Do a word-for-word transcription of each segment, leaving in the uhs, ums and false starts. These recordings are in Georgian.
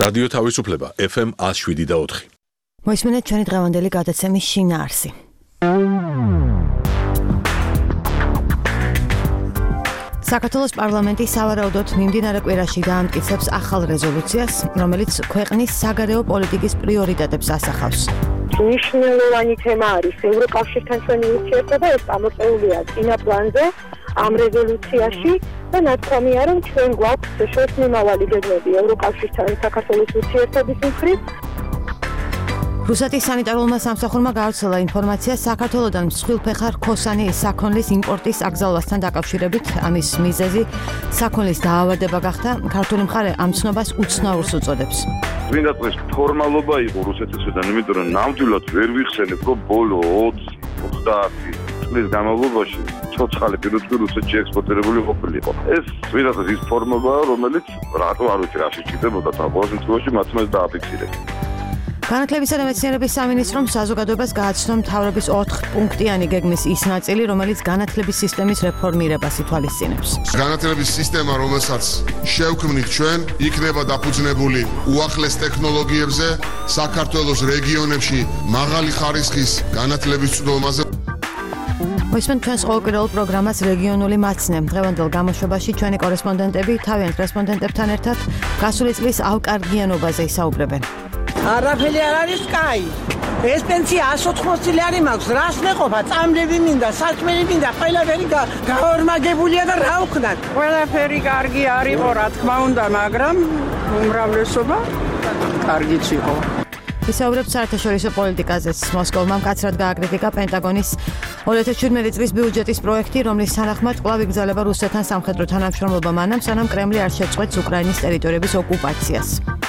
რადიო თავისუფლება ეფ ემ one oh seven და four. მოისმინეთ ჩვენი დღევანდელი გადაცემის შინაარსი. საქართველოს პარლამენტი სავარაუდოდ მიმდინარე კვირაში დაამტკიცებს ახალ რეზოლუციას, რომელიც ქვეყნის საგარეო პოლიტიკის პრიორიტეტებს ასახავს. მნიშვნელოვანი თემა არის ევროკავშირთან ჩვენი ურთიერთობა, ეს წამოწეულია წინა პლანზე ამ რეზოლუციაში და ნათქვამია, რომ ჩვენ გვაქვს შორსმიმავალი გეგმები ევროკავშირთან საქართველოს ურთიერთობის მხრივ. რუსეთის სანიტარულმა სამსახურმა გავრცელა ინფორმაცია საქართველოდან მსხვილფეხა რქოსანი საქონლის იმპორტის აკრძალვასთან დაკავშირებით. ამის მიზეზი საქონლის დაავადება გახდა. ქართული მხარე ამ ცნობას უცნაურს უწოდებს. წმინდა წლის ფორმალობა იყო რუსეთისგან, იმიტომ რომ ნამდვილად ვერ ვიხსენებ, რომ ბოლო ოცდაათი წლის განმავლობაში ცოცხალი პირუტყვი რუსეთში ექსპორტირებული ყოფილიყო. ეს წმინდა წლის ის ფორმებაა, რომელიც რატო არ ვიცი რა შეჭიდებოდა და ბოლოს შემთხვევაში მათ მას დააფიქსირეს. განათლებისა და მეცნიერების სამინისტრომ საზოგადოებას გააცნო მთავრობის ოთხ პუნქტიანი გეგმის ის ნაწილი, რომელიც განათლების სისტემის რეფორმირებას ითვალისწინებს. განათლების სისტემა, რომელსაც შევქმნით ჩვენ, იქნება დაფუძნებული უახლეს ტექნოლოგიებზე, საქართველოს რეგიონებში მაღალი ხარისხის განათლების წვდომაზე. მოისმენთ ჩვენს ყოველკვირეულ პროგრამას რეგიონული მაცნე. დღევანდელ გამოშვებაში ჩვენი კორესპონდენტები თავიანთ რესპონდენტებთან ერთად გასული წლის ავკარგიანობაზე ისაუბრებენ. არაფერი არ არის კაი. ეს პენსია one hundred eighty ლარი მაქვს. რას მეყოფა? წამლები მინდა, საჭმელი მინდა, ყველაფერი გაორმაგებულია და რა ვქნათ? ყველაფერი კარგი არისო, რა თქმა უნდა, მაგრამ უმრავლესობა კარგიც იყო. ისაუბრებს საერთაშორისო პოლიტიკაზეც. მოსკოვმა მკაცრად გააკრიტიკა პენტაგონის two thousand seventeen წლის ბიუჯეტის პროექტი, რომლის თანახმად კვლავ იგრძელება რუსეთთან სამხედრო თანამშრომლობა მანამ, სანამ კრემლი არ შეწყვეტს უკრაინის ტერიტორიების ოკუპაციას.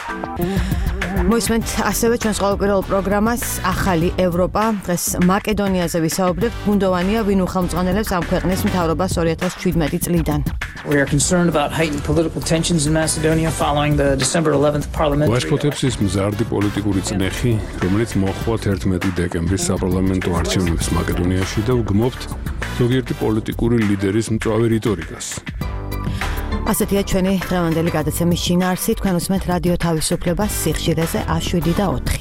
მოისმენთ ასევე ჩვენს ყოველკვირეულ პროგრამას ახალი ევროპა. დღეს მაკედონიაზე ვისაუბრებთ. ბუნდოვანია, ვინ უხელმძღვანელებს ამ ქვეყნის მთავრობას two thousand seventeen წლიდან. We are concerned about heightened political tensions in Macedonia following the December eleventh parliamentary. ვაშფოთებს ის მზარდი პოლიტიკური წნეხი, რომელიც მოჰყვა thirteen დეკემბრის საპარლამენტო არჩევნებს მაკედონიაში და ვგმობთ ზოგიერთი პოლიტიკური ლიდერის მწვავე რიტორიკას. ასეთია ჩვენი დღევანდელი გადაცემის შინაარსი. თქვენ უსმენთ რადიო თავისუფლებას სიხშირეზე one oh seven და four.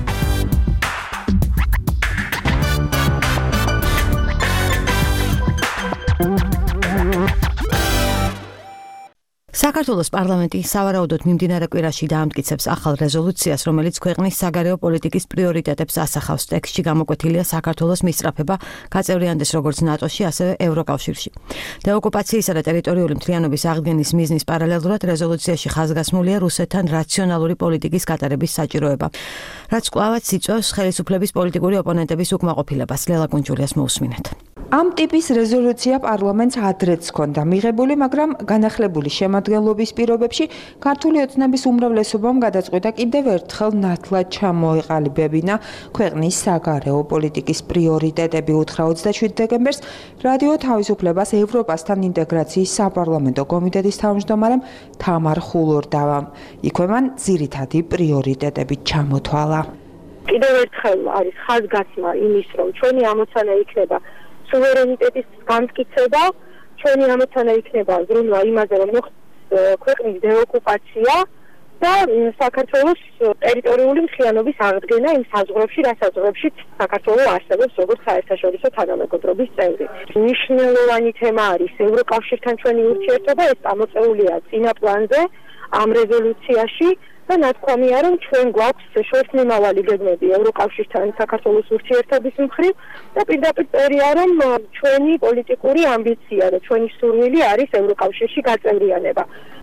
საქართველოს პარლამენტი სავარაუდოდ მიმდინარე კვირაში დაამტკიცებს ახალ რეზოლუციას, რომელიც ქვეყნის საგარეო პოლიტიკის პრიორიტეტებს ასახავს. ტექსტში გამოკვეთილია საქართველოს მისწრაფება გაწევრიანდეს როგორც ნატოში, ასევე ევროკავშირში. დეოკუპაციისა და ტერიტორიული მთლიანობის აღდგენის მიზნის პარალელურად რეზოლუციაში ხაზგასმულია რუსეთთან რაციონალური პოლიტიკის გატარების საჭიროება, რაც კვლავაც იწვევს ხელისუფლების პოლიტიკური ოპონენტების უკმაყოფილებას. ლელა კუნჯულიას მოусმინეთ. ამ ტიპის რეზოლუცია პარლამენტს ადრეც ჰქონდა მიღებული, მაგრამ განახლებული შემადგენლობის პირობებში ქართული ოცნების უმრავლესობამ გადაწყვიტა კიდევ ერთხელ ნათლად ჩამოეყალიბებინა ქვეყნის საგარეო პოლიტიკის პრიორიტეტები. უთხრა twenty-seven დეკემბერს რადიო თავისუფლებას ევროპასთან ინტეგრაციის საპარლამენტო კომიტეტის თავმჯდომარემ თამარ ხულორდავამ. იქვე მან ძირითადი პრიორიტეტები ჩამოთვალა. კიდევ ერთხელ არის ხაზგასმა იმის, რომ ჩვენი ამოცანა იქნება სუვერენიტეტის განმტკიცება, ჩვენი ამოცანა იქნება ზრუნვა იმაზე, რომ ქვეყნის დეოკუპაცია და საქართველოს ტერიტორიული მთლიანობის აღდგენა იმ საზღვრებში, რა საზღვრებშიც საქართველო არსებობს როგორც საერთაშორისო თანამეგობრობის წევრი. მნიშვნელოვანი თემა არის ევროკავშირთან ჩვენი ურთიერთობა, ეს წამოწეულია წინა პლანზე ამ რეზოლუციაში. და ნათქვამია, რომ ჩვენ გვაქვს შორსმიმავალი გეგმები ევროკავშირთან საქართველოს ურთიერთობის მხრივ და პირდაპირ წერია, რომ ჩვენი პოლიტიკური ამბიცია და ჩვენი სურვილი არის ევროკავშირში გაწევრიანება.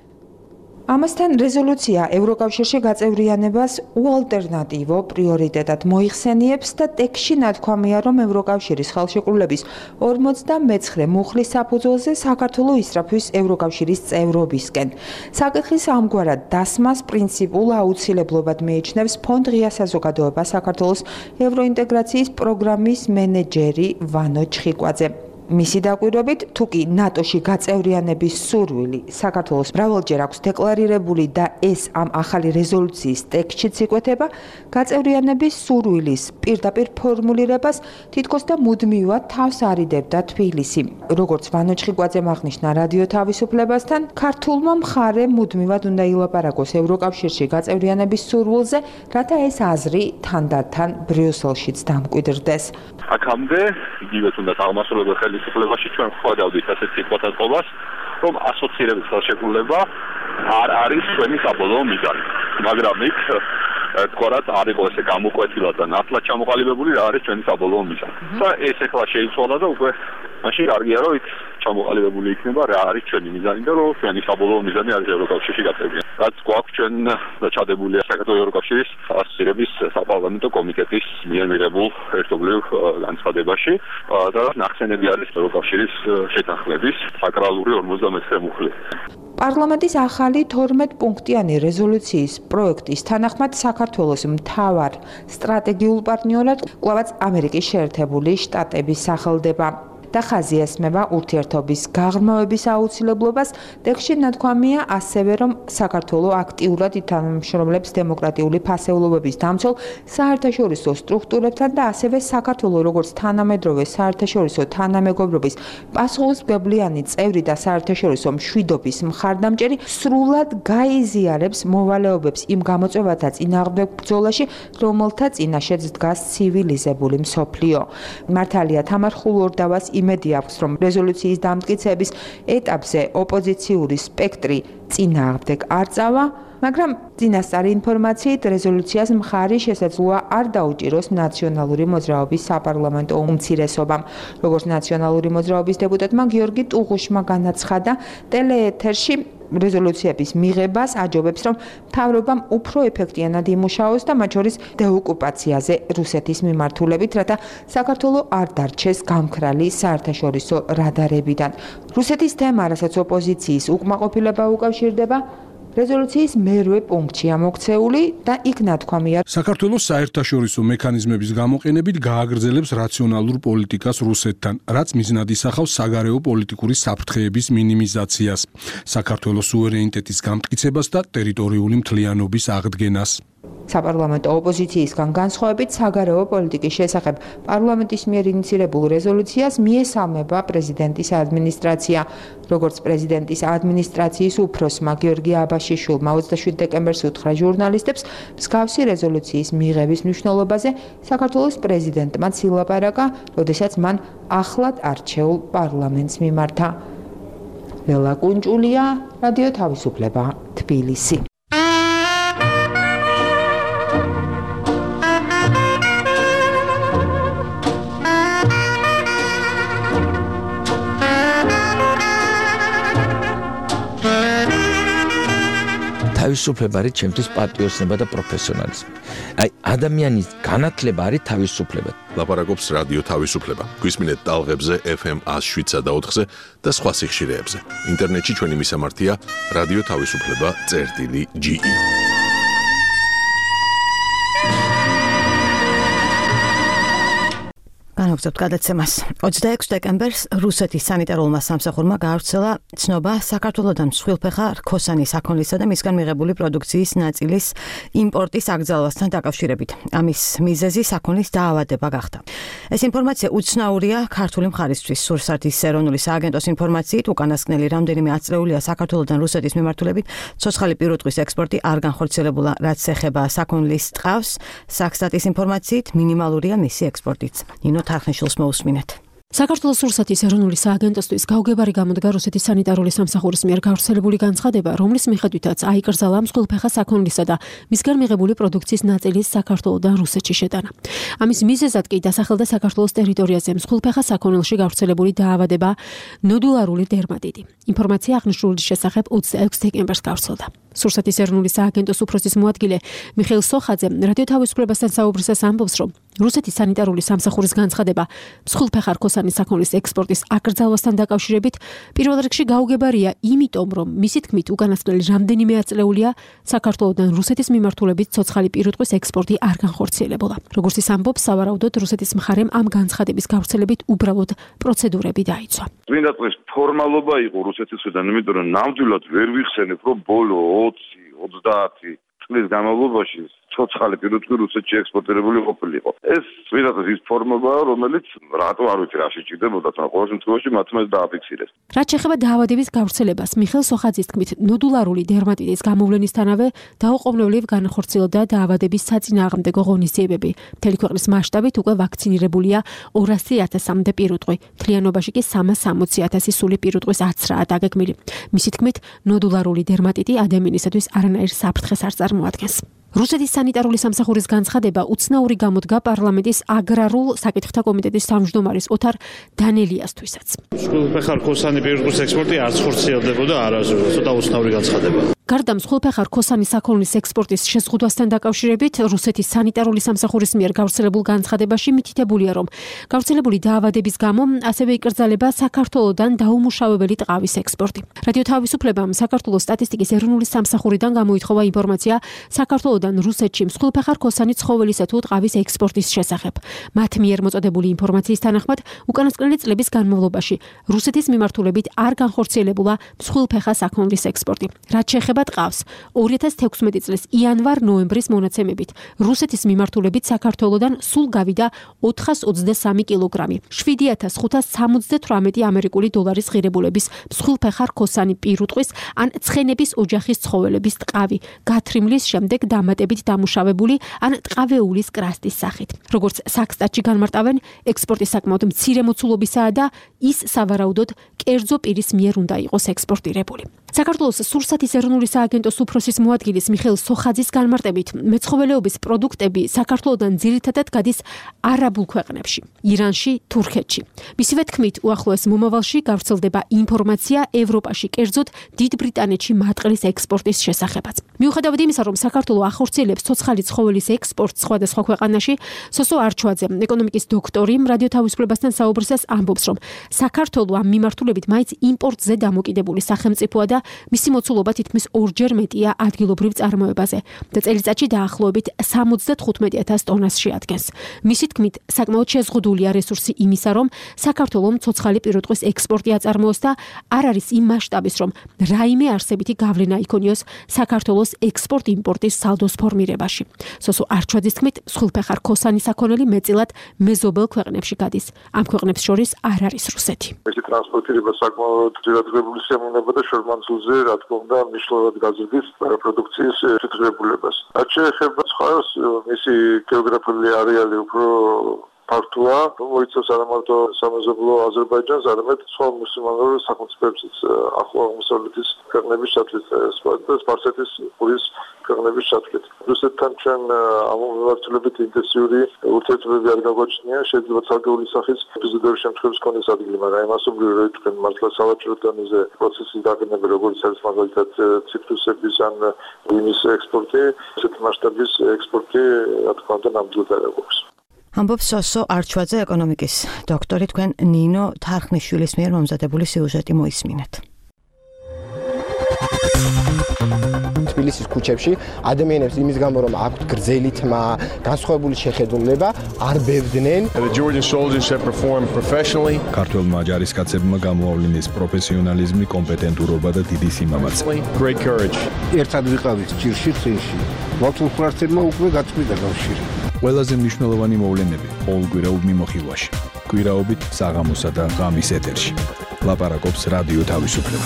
ამასთან რეზოლუცია ევროკავშირში გაწევრიანებას უალტერნატივო პრიორიტეტად მოიხსენიებს და ტექსტში ნათქვამია, რომ ევროკავშირის ხელშეკრულების forty-nine მუხლის საფუძველზე საქართველო ისწრაფვის ევროკავშირის წევრობისკენ. საკითხის ამგვარად დასმას პრინციპულ აუცილებლობად მიიჩნევს ფონდ ღია საზოგადოება საქართველოს ევროინტეგრაციის პროგრამის მენეჯერი ვანო ჩხიკვაძე. მისი დაკვირვებით, თუ კი ნატოში გაწევრიანების სურვილი საქართველოს მრავალჯერ აქვს დეკლარირებული და ეს ამ ახალი რეზოლუციის ტექსტშიც იკვეთება, გაწევრიანების სურვილის პირდაპირ ფორმულირებას თითქოს და მუდმივად თავს არიდებდა თბილისი. როგორც ვანო ჩხიკვაძემ აღნიშნა რადიო თავისუფლებასთან, ქართულმა მხარემ მუდმივად უნდა ილაპარაკოს ევროკავშირში გაწევრიანების სურვილზე, რათა ეს აზრი თანდათან ბრიუსელშიც დამკვიდრდეს. აქამდე იგივე თუნდაც აღმასრულებელ ხელისუფლებაში ჩვენ ხვდავდით ასეთ სიტყვასაწყობას, რომ ასოცირების ხელშეკრულება არ არის ჩვენი საბოლოო მიზანი. მაგრამ იქ თქვათ არ იყო ესე გამოკვეთილად და ნათლად ჩამოყალიბებული რა არის ჩვენი საბოლოო მიზანი. და ეს ახლა შეიცვალა და უკვე მაშინ კარგია რომ იქ ჩამოყალიბებული იქნება რა არის ჩვენი მიზანი და რომ ჩვენი საბოლოო მიზანი არის ევროკავშირში გაწევრიანება. რაც გვაქვს ჩვენ ჩადებულია საქართველოს ევროკავშირის ასოცირების საპარლამენტო კომიტეტის მიერ მიღებულ ერთობლივ განცხადებაში და ნახსენები არის ევროკავშირის შეთანხმების საკრალური ორმოცდამეცხრე მუხლი. პარლამენტის ახალი თორმეტ პუნქტიანი რეზოლუციის პროექტის თანახმად საქართველოს მთავარ სტრატეგიულ პარტნიორად კვლავაც ამერიკის შეერთებული შტატები სახელდება. და ხაზი ესმება ურთიერთობის გაღრმავების აუცილებლობას. ტექსტში ნათქვამია ასევე, რომ საქართველოს აქტიურად ითანამშრომლებს დემოკრატიული ფასეულობების დამცველ საერთაშორისო სტრუქტურებთან და ასევე საქართველოს როგორც თანამედროვე საერთაშორისო თანამეგობრობის პასუხისმგებლიანი წევრი და საერთაშორისო მშვიდობის მხარდამჭერი სრულად გაიზიარებს მოვალეობებს იმ გამოწვევათა წინააღმდეგ ბრძოლაში, რომელთა წინაშეც დგას ცივილიზებული მსოფლიო. მართალია თამარ ხულორდავას იმედი აქვს, რომ რეზოლუციის დამტკიცების ეტაპზე ოპოზიციური სპექტრი წინააღმდეგ არ წავა, მაგრამ წინასწარი ინფორმაციით რეზოლუციას მხარი შესაძლოა არ დაუჭიროს ნაციონალური მოძრაობის საპარლამენტო უმცირესობამ. როგორც ნაციონალური მოძრაობის დეპუტატმა გიორგი ტუღუშმა განაცხადა ტელეეთერში, რეზოლუციების მიღებას აჯობებს, რომ მთავრობამ უფრო ეფექტიანად იმუშაოს და მათ შორის დეოკუპაციაზე რუსეთის მიმართულებით, რათა საქართველოს არ დარჩეს გამქრალი საერთაშორისო რადარებიდან. რუსეთის თემა, რასაც ოპოზიციის უკმაყოფილება უკავშირდება, რეზოლუციის მერვე პუნქტშია მოქცეული და იქ ნათქვამია, საქართველოს საერთაშორისო მექანიზმების გამოყენებით გააგრძელებს რაციონალურ პოლიტიკას რუსეთთან, რაც მიზნად ისახავს საგარეო პოლიტიკური საფრთხეების მინიმიზაციას, საქართველოს სუვერენიტეტის გამტკიცებას და ტერიტორიული მთლიანობის აღდგენას. საპარლამენტო ოპოზიციისგან განსხვავებით საგარეო პოლიტიკის შესახებ პარლამენტის მიერ ინიცირებულ რეზოლუციას მიესალმება პრეზიდენტის ადმინისტრაცია. როგორც პრეზიდენტის ადმინისტრაციის უფროსმა გიორგი აბაშიშვილმა ოცდაშვიდ დეკემბერს უთხრა ჟურნალისტებს, მსგავსი რეზოლუციის მიღების მნიშვნელობაზე საქართველოს პრეზიდენტმაც ილაპარაკა, როდესაც მან ახლად არჩეულ პარლამენტს მიმართა. ლელა კუნჭულია, რადიო თავისუფლება, თბილისი. თავისუფლება არის ჩემთვის პატრიოტიზმი და პროფესიონალიზმი. აი ადამიანის განათლება არის თავისუფლება. ლაპარაკობს რადიო თავისუფლება. გვისმინეთ ტალღებზე ეფ ემ one oh seven და ოთხზე და სხვა სიხშირეებზე. ინტერნეტში ჩვენი მისამართია რადიო თავისუფლება წერტილი ჯი ი. განაგზავნებთ გადაცემას. ოცდაექვსი დეკემბერს რუსეთის სანიტარულმა სამსახურმა გაავრცელა ცნობა საქართველოდან მსხვილფეხა რქოსანი საქონლისა და მისგან მიღებული პროდუქციის ნაწილის იმპორტის აკრძალვასთან დაკავშირებით. ამის მიზეზი საქონლის დაავადება გახდა. ეს ინფორმაცია უცნაურია ქართული მხარისთვის. სურსათის ეროვნული სააგენტოს ინფორმაციით, უკანასკნელი რამდენიმე ათწლეულია საქართველოდან რუსეთის მიმართულებით ცოცხალი პირუტყვის ექსპორტი არ განხორციელებულა, რაც ეხება საქონლის ტყავს. საქსტატის ინფორმაციით მინიმალურია მისი ექსპორტიც. ნინო თარხნიშვილს მოусმინეთ. საქართველოს რუსეთის ეროვნული სააგენტოსთვის გაუგებარი გამოდგა რუსეთის სანიტარული სამსახურის მიერ გავრცელებული განცხადება, რომლის მიხედვითაც აიკრძალა მსხვილფეხა საქონლისა და მისგან მიღებული პროდუქციის ნაწილის საქართველოდან რუსეთში შეტანა. ამის მიზეზად კი დასახელდა საქართველოს ტერიტორიაზე მსხვილფეხა საქონელში გავრცელებული დაავადება ნოდულარული დერმატიტი. ინფორმაცია აღნიშნულის შესახებ ოცდაექვსი დეკემბერს გავრცელდა. სურსათის ეროვნული სააგენტოს უფროსის მოადგილე მიხეილ სოხაძე რადიო თავისუფლებასთან საუბრისას ამბობს, რომ რუსეთის სანიტარული სამსახურის განცხადება მსხვილფეხა რქოსან ქოსანის საქონლის ექსპორტის აკრძალვასთან დაკავშირებით პირველ რიგში გაუგებარია, იმიტომ რომ მისი თქმით უკანასკნელი რამდენიმე ათწლეულია საქართველოსთან რუსეთის მიმართულებით ცოცხალი პირუტყვის ექსპორტი არ განხორციელებულა. როგორც ის ამბობს, სავარაუდოდ რუსეთის მხარემ ამ განცხადების გავრცელებით უბრალოდ პროცედურები დაიცვა. წმინდა წლის ფორმალობა იყო რუსეთისგან, იმიტომ რომ ნამდვილად ვერ ვიხსენებ, რომ ბოლო ოცი ოცდაათი წლის განმავლობაში ცოცხალი პირუტყვი რუსეთში ექსპორტირებული ყოფილიყო. ეს წმინდა წლის ის ფორმებაა, რომელიც რატო არ ვიცი რა შეჭირდებოდა, თუმცა ყოველ შემთხვევაში მათმა ეს დააფიქსირეს. რაც შეეხება დაავადების გავრცელებას, მიხეილ სოხაძის თქმით, ნოდულარული დერმატიტის გამოვლენისთანავე დაუყოვნებლივ განხორციელდა დაავადების საწინააღმდეგო ღონისძიებები. მთელი ქვეყნის მასშტაბით უკვე ვაქცინირებულია ორასი ათასამდე პირუტყვი. მთლიანობაში კი სამას სამოცი ათასი სული პირუტყვის აცრაა დაგეგმილი. მისი თქმით, ნოდულარული დერმატიტი ადამიანისათვის არანაირ საფრთხეს არ წარმოადგენს. რუსეთის სანიტარული სამსახურის განცხადება უცნაური გამოდგა პარლამენტის აგრარულ საკითხთა კომიტეტის თავმჯდომარის ოთარ დანელიასთვისაც. მსხვილფეხარ ქოსანი პირუტყვის ექსპორტი არც ხორციელდებოდა არასდროს, ცოტა უცნაური განცხადება. გარდა მსხვილფეხარ ქოსანის საქონლის ექსპორტის შეზღუდვასთან დაკავშირებით რუსეთის სანიტარული სამსახურის მიერ გავრცელებულ განცხადებაში მითითებულია, რომ გავრცელებული დაავადების გამო ასევე იკრძალება საქართველოსთან დაუმუშავებელი ტყავის ექსპორტი. რადიო თავისუფლებამ საქართველოს სტატისტიკის ეროვნული სამსახურიდან გამოითხოვა ინფორმაცია საქართველოსთან რუსეთში მსხვილფეხარ ქოსანის ცხოველისა თუ ტყავის ექსპორტის შესახებ. მათ მიერ მოწოდებული ინფორმაციის თანახმად უკანასკნელი წლების განმავლობაში რუსეთის მიმართულებით არ განხორციელებულა მსხვილფეხა საქონლის ექსპორტი. რაც შეეხება ტყავს, ორი ათას თექვსმეტი წლის იანვარ-ნოემბრის მონაცემებით რუსეთის მიმართულებით საქართველოსთან სულ გავიდა ოთხას ოცდასამი კილოგრამი, შვიდი ათას ხუთას სამოცდათვრამეტი ამერიკული დოლარის ღირებულების მსხვილფეხარ ქოსანი პირუტყვის ან ცხენების ოჯახის ცხოველების ტყავი, გათრიმლის შემდეგ დამატებით დამუშავებული ან ტყავეულის კრასტის სახით. როგორც საქსტატში განმარტავენ, ექსპორტი საკმაოდ მცირე მოცულობისაა და ის სავარაუდოდ კერძო პირის მიერ უნდა იყოს ექსპორტირებული. საქართველოს სურსათის ეროვნული სააგენტოს უფროსის მოადგილის მიხეილ სოხაძის განმარტებით, მეცხოველეობის პროდუქტები საქართველოსთან ძირითადად გადის არაბულ ქვეყნებში, ირანში, თურქეთში. მისივე თქმით, უახლოეს მომავალში გავრცელდება ინფორმაცია ევროპაში, კერძოდ დიდ ბრიტანეთში მატყლის ექსპორტის შესახებაც. მიუხედავად იმისა, რომ საქართველოს ახორციელებს ცოცხალი ცხოველის ექსპორტს სხვადასხვა ქვეყანაში, სოსო არჩვაძე, ეკონომიკის დოქტორი, რადიო თავისუფლებასთან საუბრისას ამბობს, რომ საქართველოს ამ მიმართულებით მაინც იმპორტზე დამოკიდებული სახელმწიფოა და მისი მოცულობა თითქმის ორჯერ მეტია ადგილობრივ წარმოებაზე და წელიწადში დაახლოებით სამოცდათხუთმეტი ათას ტონას შეადგენს. მისი თქმით, საკმაოდ შეზღუდულია რესურსი იმისა, რომ საქართველოს ცოცხალი პირუტყვის ექსპორტი აწარმოოს და არ არის იმ მასშტაბის, რომ რაიმე არსებითი გავლენა იქონიოს საქართველოს ექსპორტ-იმპორტის სალდოს ფორმირებაში. სოსო არჩვაძის თქმით, მსხვილფეხარ ქოსანის საქონელი მეტწილად მეზობელ ქვეყნებში გადის. ამ ქვეყნებს შორის არ არის რუსეთი. მისი ტრანსპორტირება საკმაოდ ძირადღირებული სიამოვნება და შორმანძილზე, რა თქმა უნდა, მნიშვნელოვნად გაზრდის პროდუქციის შეძლებულებას. რაც შეეხება სხვას, მისი გეოგრაფიული არეალი უფრო ფართოა, მოიცავს არა მარტო სამეზობლო აზერბაიჯანს, არამედ სხვა მუსლიმანურ სახელმწიფოებსაც, ახლო აღმოსავლეთის ქვეყნების ჩათვლით, სპარსეთის ყურის ქვეყნების ჩათვლით. რუსეთთან ჩვენ ამ მიმართულებით ინტენსიური ურთიერთობები არ გაგვაჩნია, შეიძლება ცალკეული სახის ეპიზოდური შემთხვევების კონდეს ადგილი, მაგრამ მასობრივი რო იტყვენ მართლა სავაჭრო დონეზე პროცესის დაგეგმება, როგორც არის მაგალითად ციტრუსების ან ღვინის ექსპორტი, ესეთი მასშტაბის ექსპორტი, რა თქმა უნდა, ნამდვილად არ აქვს. ამბობს სოსო არჩვაძე, ეკონომიკის დოქტორი, თქვენ ნინო თარხნიშვილის მიერ მომზადებული სიუჟეტი მოისმინეთ. თბილისის ქუჩებში ადამიანებს იმის გამო რომ აქვთ გრძელი თმა, განსხვავებული შეხედულება, არ ბევდნენ. The Georgian soldiers have performed professionally. ქართველმა ჯარისკაცებმა გამოავლინეს პროფესიონალიზმი, კომპეტენტურობა და დიდი სიმამაცე. Great courage. ერთად ვიყავით ჭირში წინში. მართლმსვართებმა უკვე გაწყვიტა კავშირი. ყველაზე მნიშვნელოვანი მოვლენები ყოველკვირეულ მიმოხილვაში. კვირაობით საღამოსა და ღამის ეთერში. ლაპარაკობს რადიო თავისუფლება.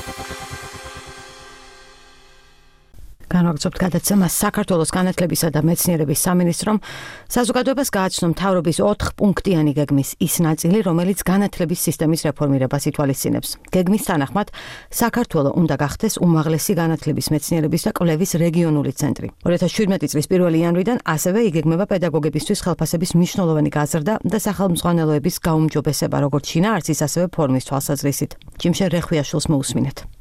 განვაგრძობთ გადაცემას საქართველოს განათლებისა და მეცნიერების სამინისტრომ საზოგადოებას გააცნო მთავრობის ოთხპუნქტიანი გეგმის ის ნაწილი, რომელიც განათლების სისტემის რეფორმირებას ითვალისწინებს. გეგმის თანახმად საქართველო უნდა გახდეს უმაღლესი განათლების, მეცნიერების და კვლევის რეგიონული ცენტრი. ორი ათას შვიდმეტი წლის პირველი იანვრიდან ასევე იგეგმება პედაგოგებისთვის ხელფასების მნიშვნელოვანი გაზრდა და სახელმძღვანელოების გაუმჯობესება, როგორც შინაარსის, ასევე ფორმის თვალსაზრისით. ჯიმშე რეხვიაშვილს მოусმინეთ.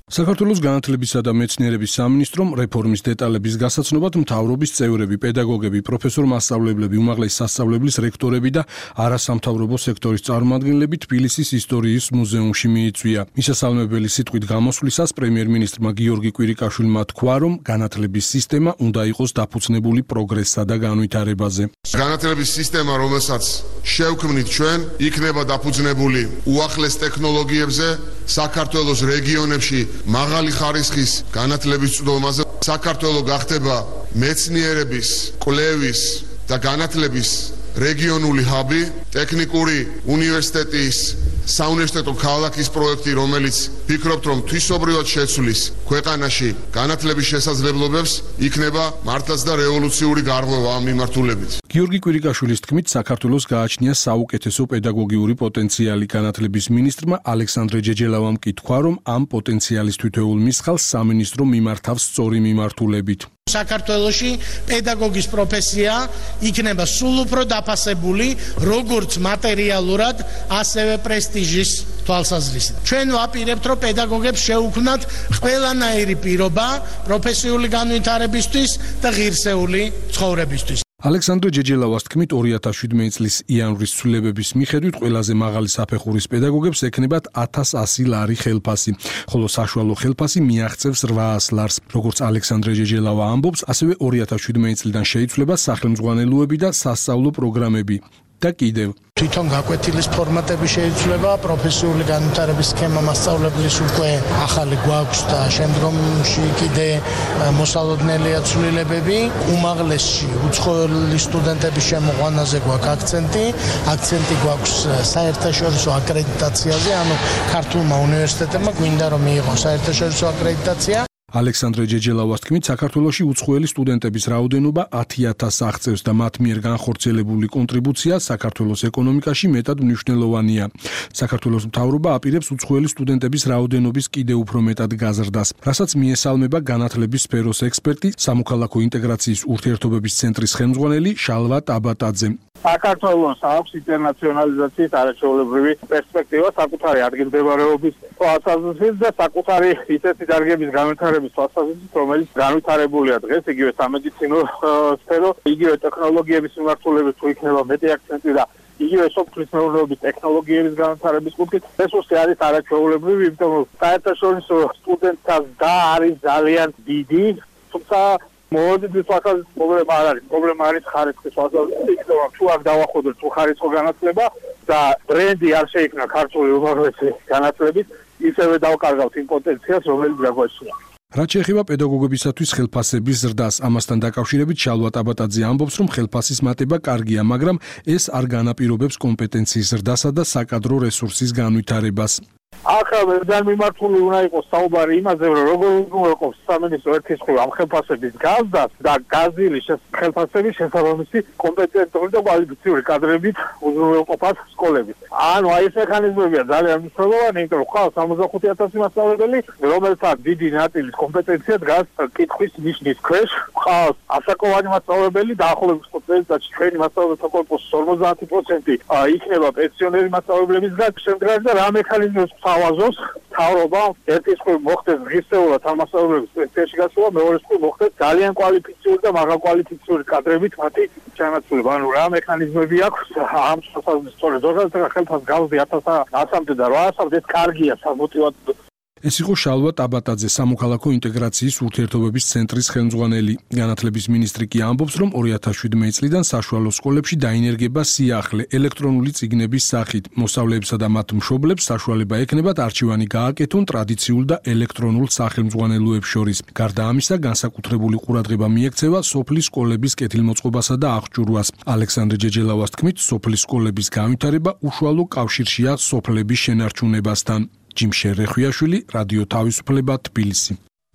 საქართველოს განათლებისა და მეცნიერების სამინისტრომ რეფორმის დეტალების გასაცნობად მთავრობის წევრები, პედაგოგები, პროფესორ-მასწავლებლები, უმაღლესი სასწავლებლის რექტორები და არასამთავრობო სექტორის წარმომადგენლები თბილისის ისტორიის მუზეუმში მიიწვია. მისასალმებელი სიტყვით გამოსვლისას პრემიერ-მინისტრმა გიორგი კვირიკაშვილმა თქვა, რომ განათლების სისტემა უნდა იყოს დაფუძნებული პროგრესსა და განვითარებაზე. განათლების სისტემა, რომელსაც შევქმნით ჩვენ, იქნება დაფუძნებული უახლეს ტექნოლოგიებზე, საქართველოს რეგიონებში მაღალი ხარისხის განათლების წვდომაზე. საქართველო გახდება მეცნიერების, კვლევის და განათლების რეგიონული ჰაბი, ტექნიკური უნივერსიტეტის საუნივერსიტეტო ქალაქის პროექტი, რომელიც ფიქრობთ, რომ თვისობრივად შეცვლის ქვეყანაში განათლების შესაძლებლობებს, იქნება მართლაც და რევოლუციური გარღვევა ამ მიმართულებით. გიორგი კვირიკაშვილის თქმით, საქართველოს გააჩნია საუკეთესო პედაგოგიური პოტენციალი. განათლების მინისტრმა ალექსანდრე ჯეჯელავამ კი თქვა, რომ ამ პოტენციალის თითოეულ მისხალს სამინისტრო მიმართავს სწორი მიმართულებით. საქართველოში პედაგოგის პროფესია იქნება სულ უფრო დაფასებული, როგორც მატერიალურად, ასევე პრესტიჟის თვალსაზრისით. ჩვენ ვაპირებთ, რომ პედაგოგებს შეუქმნათ ყველანაირი პირობა პროფესიული განვითარებისთვის და ღირსეული ცხოვრებისთვის. ალექსანდრე ჯეჯელავას თქმით, ორი ათას შვიდმეტი წლის იანვრის ცვლილებების მიხედვით ყველაზე მაღალი საფეხურის პედაგოგებს ექნებათ ათას ასი ლარი ხელფასი, ხოლო საშუალო ხელფასი მიაღწევს რვაას ლარს. როგორც ალექსანდრე ჯეჯელავა ამბობს, ასევე ორი ათას შვიდმეტი წლიდან შეიცვლება სახელმძღვანელოები და სასწავლო პროგრამები და კიდევ თვითონ გაკვეთილის ფორმატები შეიცვლება, პროფესიული განვითარების სქემა მასწავლებლის უკვე ახალი გვაქვს და შემდგომში კიდე მოსალოდნელია ცვლილებები. უმაღლესში უცხოელი სტუდენტების შემოყვანაზე გვაქვს აქცენტი, აქცენტი გვაქვს საერთაშორისო აკრედიტაციაზე, ანუ ქართულმა უნივერსიტეტებმა გვინდა რომ მიიღოს საერთაშორისო აკრედიტაცია. ალექსანდრე ჯეჯელავას თქმით, საქართველოში უცხოელი სტუდენტების რაოდენობა ათი ათასს აღწევს და მათ მიერ განხორციელებული კონტრიბუცია საქართველოს ეკონომიკაში მეტად მნიშვნელოვანია. საქართველოს მთავრობა აპირებს უცხოელი სტუდენტების რაოდენობის კიდევ უფრო მეტად გაზრდას, რასაც მიესალმება განათლების სფეროს ექსპერტი, სამოქალაქო ინტეგრაციის ურთიერთობების ცენტრის ხელმძღვანელი შალვა ტაბატაძე. საქართველოს აქვს ინტერნაციონალიზაციის არაჩვეულებრივი პერსპექტივა საკუთარი ადგილმდებარეობის თვალსაზრისით და საკუთარი ისეთი დარგების განვითარების თვალსაზრისით, რომელიც განვითარებულია დღეს, იგივე სამედიცინო სფერო, იგივე ტექნოლოგიების მიმართულებით თუ იქნება მეტი აქცენტი და იგივე სოფლის მეურნეობის ტექნოლოგიების განვითარების კუთხით, რესურსი არის არაჩვეულებრივი, იმიტომ რომ საერთაშორისო სტუდენტთა და არის ძალიან დიდი, თუმცა მოდით ვახალ პრობლემა არ არის. პრობლემა არის ხარისხის თვალსაზრისით, იქნება თუ არ დავახვედროთ თუ ხარისხო განათლება და ბრენდი არ შეიქმნა ქართული უმაღლესი განათლებით, ისევე დავკარგავთ იმ პოტენციალს, რომელიც გაგვეცია. რაც შეეხება პედაგოგებისათვის ხელფასების ზრდას, ამასთან დაკავშირებით შალვა ტაბატაძე ამბობს, რომ ხელფასის მატება კარგია, მაგრამ ეს არ განაპირობებს კომპეტენციის ზრდასა და საკადრო რესურსის განვითარებას. ახლა მედან მიმართული უნდა იყოს საუბარი იმაზე, რომ როგორ უნდა იყოს სამინისტრო ერთის მხრივ ამ ხელფასების გაზრდას და გაზრდილი ხელფასების შესაბამისი კომპეტენტური და კვალიფიციური კადრებით უზრუნველყოფას სკოლების. ანუ აი ეს მექანიზმებია ძალიან მნიშვნელოვანი, იმიტომ რომ ხალხს სამოცდახუთი ათასი მასწავლებელი, რომელსაც დიდი ნაწილის კომპეტენცია დგას კითხვის ნიშნის ქვეშ, ხალხს ასაკოვანი მასწავლებელი დაახლოებით წელიწადში ჩვენი მასწავლებელთა კორპუსის ორმოცდაათი პროცენტი იქნება პენსიონერი მასწავლებლებისგან, შემდგარი და რა მექანიზმებს თავაზობს თავრობა, ერთის მხრივ მოხდეს ღირსეულად ამ მასწავლებლების პენსიაში გასვლა, მეორეს მხრივ მოხდეს ძალიან კვალიფიციური და მაღალკვალიფიციური კადრებით მათი ჩანაცვლება. ანუ რა მექანიზმები აქვს ამ შესაძლებლობის სწორედ ზოგადად ხელფას გავზდი ათასამდე და რვაასამდე ეს კარგია სამოტივაციო. ეს იყო შალვა ტაბატაძე, სამოქალაქო ინტეგრაციის ურთიერთობების ცენტრის ხელმძღვანელი. განათლების მინისტრი კი ამბობს, რომ ორი ათას შვიდმეტი წლიდან საშუალო სკოლებში დაინერგება სიახლე ელექტრონული წიგნების სახით. მოსწავლეებსა და მათ მშობლებს საშუალება ექნებათ არჩევანი გააკეთონ ტრადიციულ და ელექტრონულ სახელმძღვანელოებს შორის. გარდა ამისა, განსაკუთრებული ყურადღება მიექცევა სოფლის სკოლების კეთილმოწყობასა და აღჭურვას. ალექსანდრე ჯეჯელავას თქმით, სოფლის სკოლების განვითარება უშუალო კავშირშია სოფლების შენარჩუნებასთან. ჯიმშე რეხვიაშვილი, რადიო თავისუფლება, თბილისი.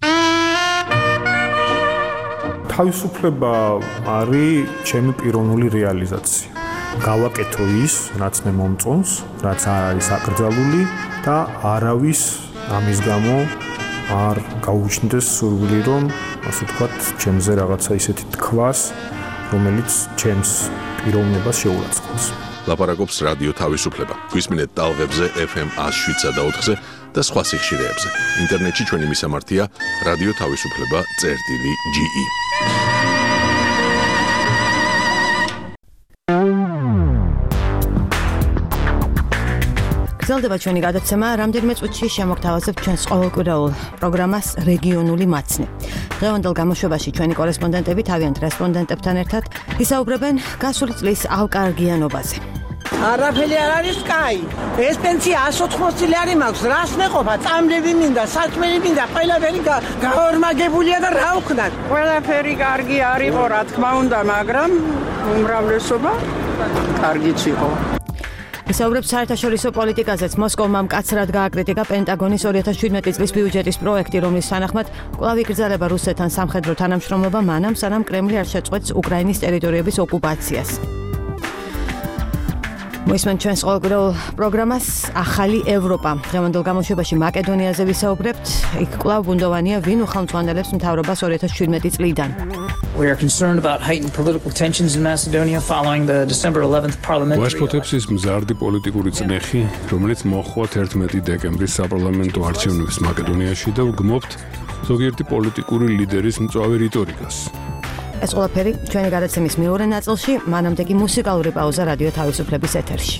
თავისუფლება არის ჩემი პიროვნული რეალიზაცია. გავაკეთო ის, რაც მე მომწონს, რაც არ არის აკრძალული და არავის ამის გამო არ გაუჩნდეს სურვილი, რომ ასე ვთქვათ, ჩემზე რაღაცა ისეთი თქვას, რომელიც ჩემს პიროვნებას შეურაცხყოფს. ლაპარაკობს რადიო თავისუფლება. გვისმინეთ ტალღებზე ეფ ემ one oh seven და ოთხზე და სხვა სიხშირეებზე. ინტერნეტში ჩვენი მისამართია რადიო თავისუფლება წერტილი ჯი ი. გრძელდება ჩვენი გადაცემა, რამდენიმე წუთში შემოგთავაზებთ ჩვენს ყოველკვირეულ პროგრამას რეგიონული მაცნი. დღევანდელ გამოშვებაში ჩვენი კორესპონდენტები თავიანთ რესპონდენტებთან ერთად ისაუბრებენ გასული წლის ავკარგიანობაზე. არაფერი არ არის კაი. ეს პენსია one hundred eighty ლარი მაქვს. რას მეყოფა? წამლები მინდა, საჭმელი მინდა, ყველაფერი გაორმაგებულია და რა ვქნათ? ყველაფერი კარგი არისო, რა თქმა უნდა, მაგრამ უმრავლესობა კარგიც იყო. ისაუბრებს საერთაშორისო პოლიტიკაზეც. მოსკოვმა მკაცრად გააკრიტიკა პენტაგონის two thousand seventeen წლის ბიუჯეტის პროექტი, რომლის თანახმად კვლავ იგრძელება რუსეთთან სამხედრო თანამშრომლობა, მანამ სანამ კრემლი არ შეწყვეტს უკრაინის ტერიტორიების ოკუპაციას. მოისმენთ ჩვენს ყოველკვირეულ პროგრამას ახალი ევროპა. დღევანდელ გამოშვებაში მაკედონიაზე ვისაუბრებთ. იქ კვლავ ბუნდოვანია ვინ უხელმძღვანელებს მთავრობას two thousand seventeen წლიდან. We are concerned about heightened political tensions in Macedonia following the December eleventh parliamentary. ვაშფოთებს ის მზარდი პოლიტიკური წნეხი, რომელიც მოხდა thirteen დეკემბრის საპარლამენტო არჩევნებს მაკედონიაში და ვგმობთ ზოგიერთი პოლიტიკური ლიდერის მწვავე რიტორიკას. ეს ყველაფერი ჩვენი გადაცემის მეორე ნაწილში, მანამდე კი მუსიკალური პაუზა რადიო თავისუფლების ეთერში.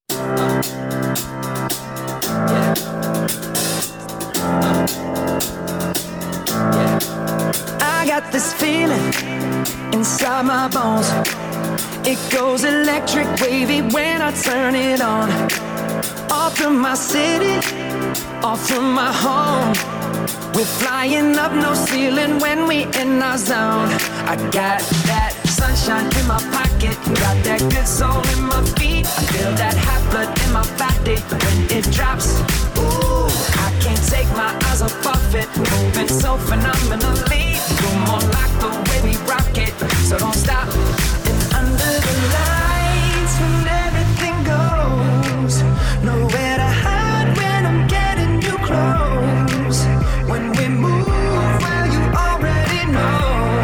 This feeling inside my bones, it goes electric wavy when I turn it on. Off from my city, off from my home, we're flying up no ceiling when we in our zone. I got that sunshine in my pocket, got that good soul in my feet. I feel that hot blood in my body when it drops. Ooh, I can't take my eyes off of it, moving so phenomenally. You're more like the way we rock it, so don't stop. And under the lights when everything goes, nowhere to hide when I'm getting you close. When we move, well you already know.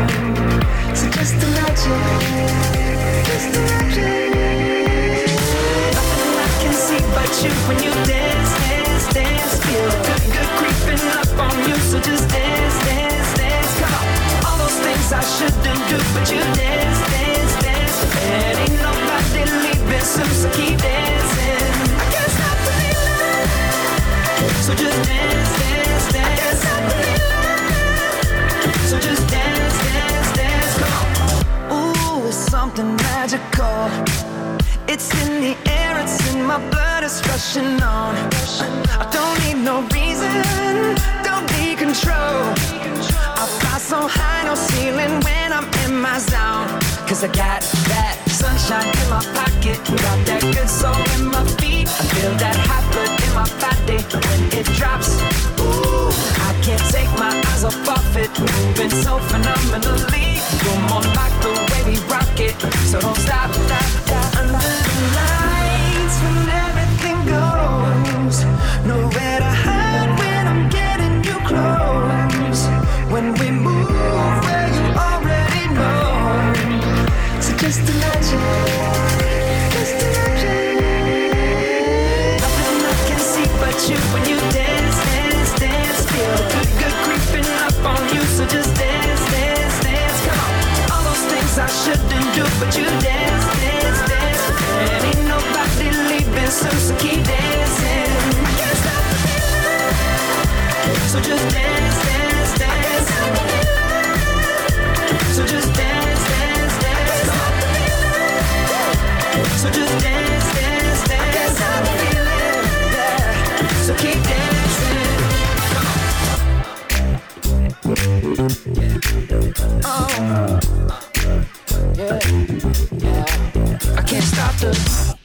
So just imagine, just imagine. Nothing I can see but you when you dance, dance, dance. Feel good, good creeping up on you, so just dance, dance, dance. Come on, all those things I shouldn't do, but you dance, dance, dance. And ain't nobody leaving soon, so keep dancing. I can't stop the feeling, so just dance, dance, dance. I can't stop the feeling, so just dance, dance, dance. Come on. Ooh, it's something magical. It's in the air, it's in my blood, it's rushing on. I don't need no reason, don't need control. I fly so high, no ceiling when I'm in my zone. Cause I got that sunshine in my pocket, got that good soul in my feet. I feel that hot blood in my body when it drops. Ooh, I can't take my eyes off of it, moving so phenomenally. You're more like the way we rock it, so don't stop, stop, stop. Under the lights when everything goes, nowhere to hide when I'm getting you close. When we move, well you already know. So just imagine, just imagine. Nothing I can see but you when you dance, dance, dance. Feel good, good creeping up on you, so just dance, dance, dance. Come on, all those things I shouldn't do, but you dance, dance, dance. And ain't nobody leaving soon, so keep dancing. I can't stop the feeling, so just dance, dance, dance. So just dance, dance, dance. So just dance, dance, dance. So keep dancing. Oh, yeah, yeah. I can't stop the.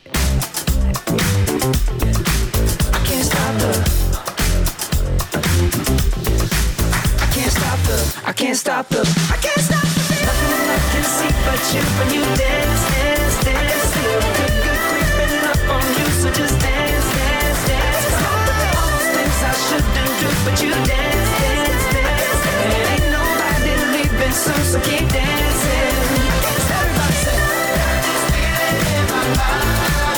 I can't stop the. I can't stop the. I can't stop the. I can't stop the. Nothing I can see but you when you dance, dance, dance. Feel good, good creeping up on you, so just dance, dance, dance. All those things I shouldn't do, but you dance, dance, dance. Ain't nobody leaving soon, so keep dancing. Everybody say, got this feeling in my mind.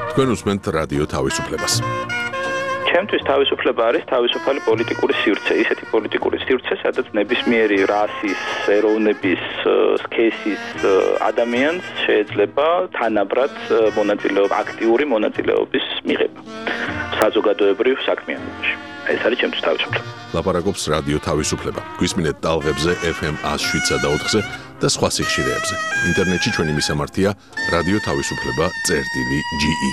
თქვენ უსმენთ რადიო თავისუფლებას. ჩემთვის თავისუფლება არის თავისუფალი პოლიტიკური სივრცე, ისეთი პოლიტიკური სივრცე, სადაც ნებისმიერი რასის, ეროვნების, სქესის ადამიანს შეიძლება თანაბრად მონაწილეობა, აქტიური მონაწილეობის მიღება საზოგადოებრივ საქმიანობაში. ეს არის ჩემთვის თავისუფლება. ლაპარაკობს რადიო თავისუფლება. გვისმინეთ ტალღებზე ეფ ემ one oh seven point four-ზე და სხვა სიხშირეებზე. ინტერნეტში ჩვენი მისამართია რადიო თავისუფლება წერტილი ჯი ი.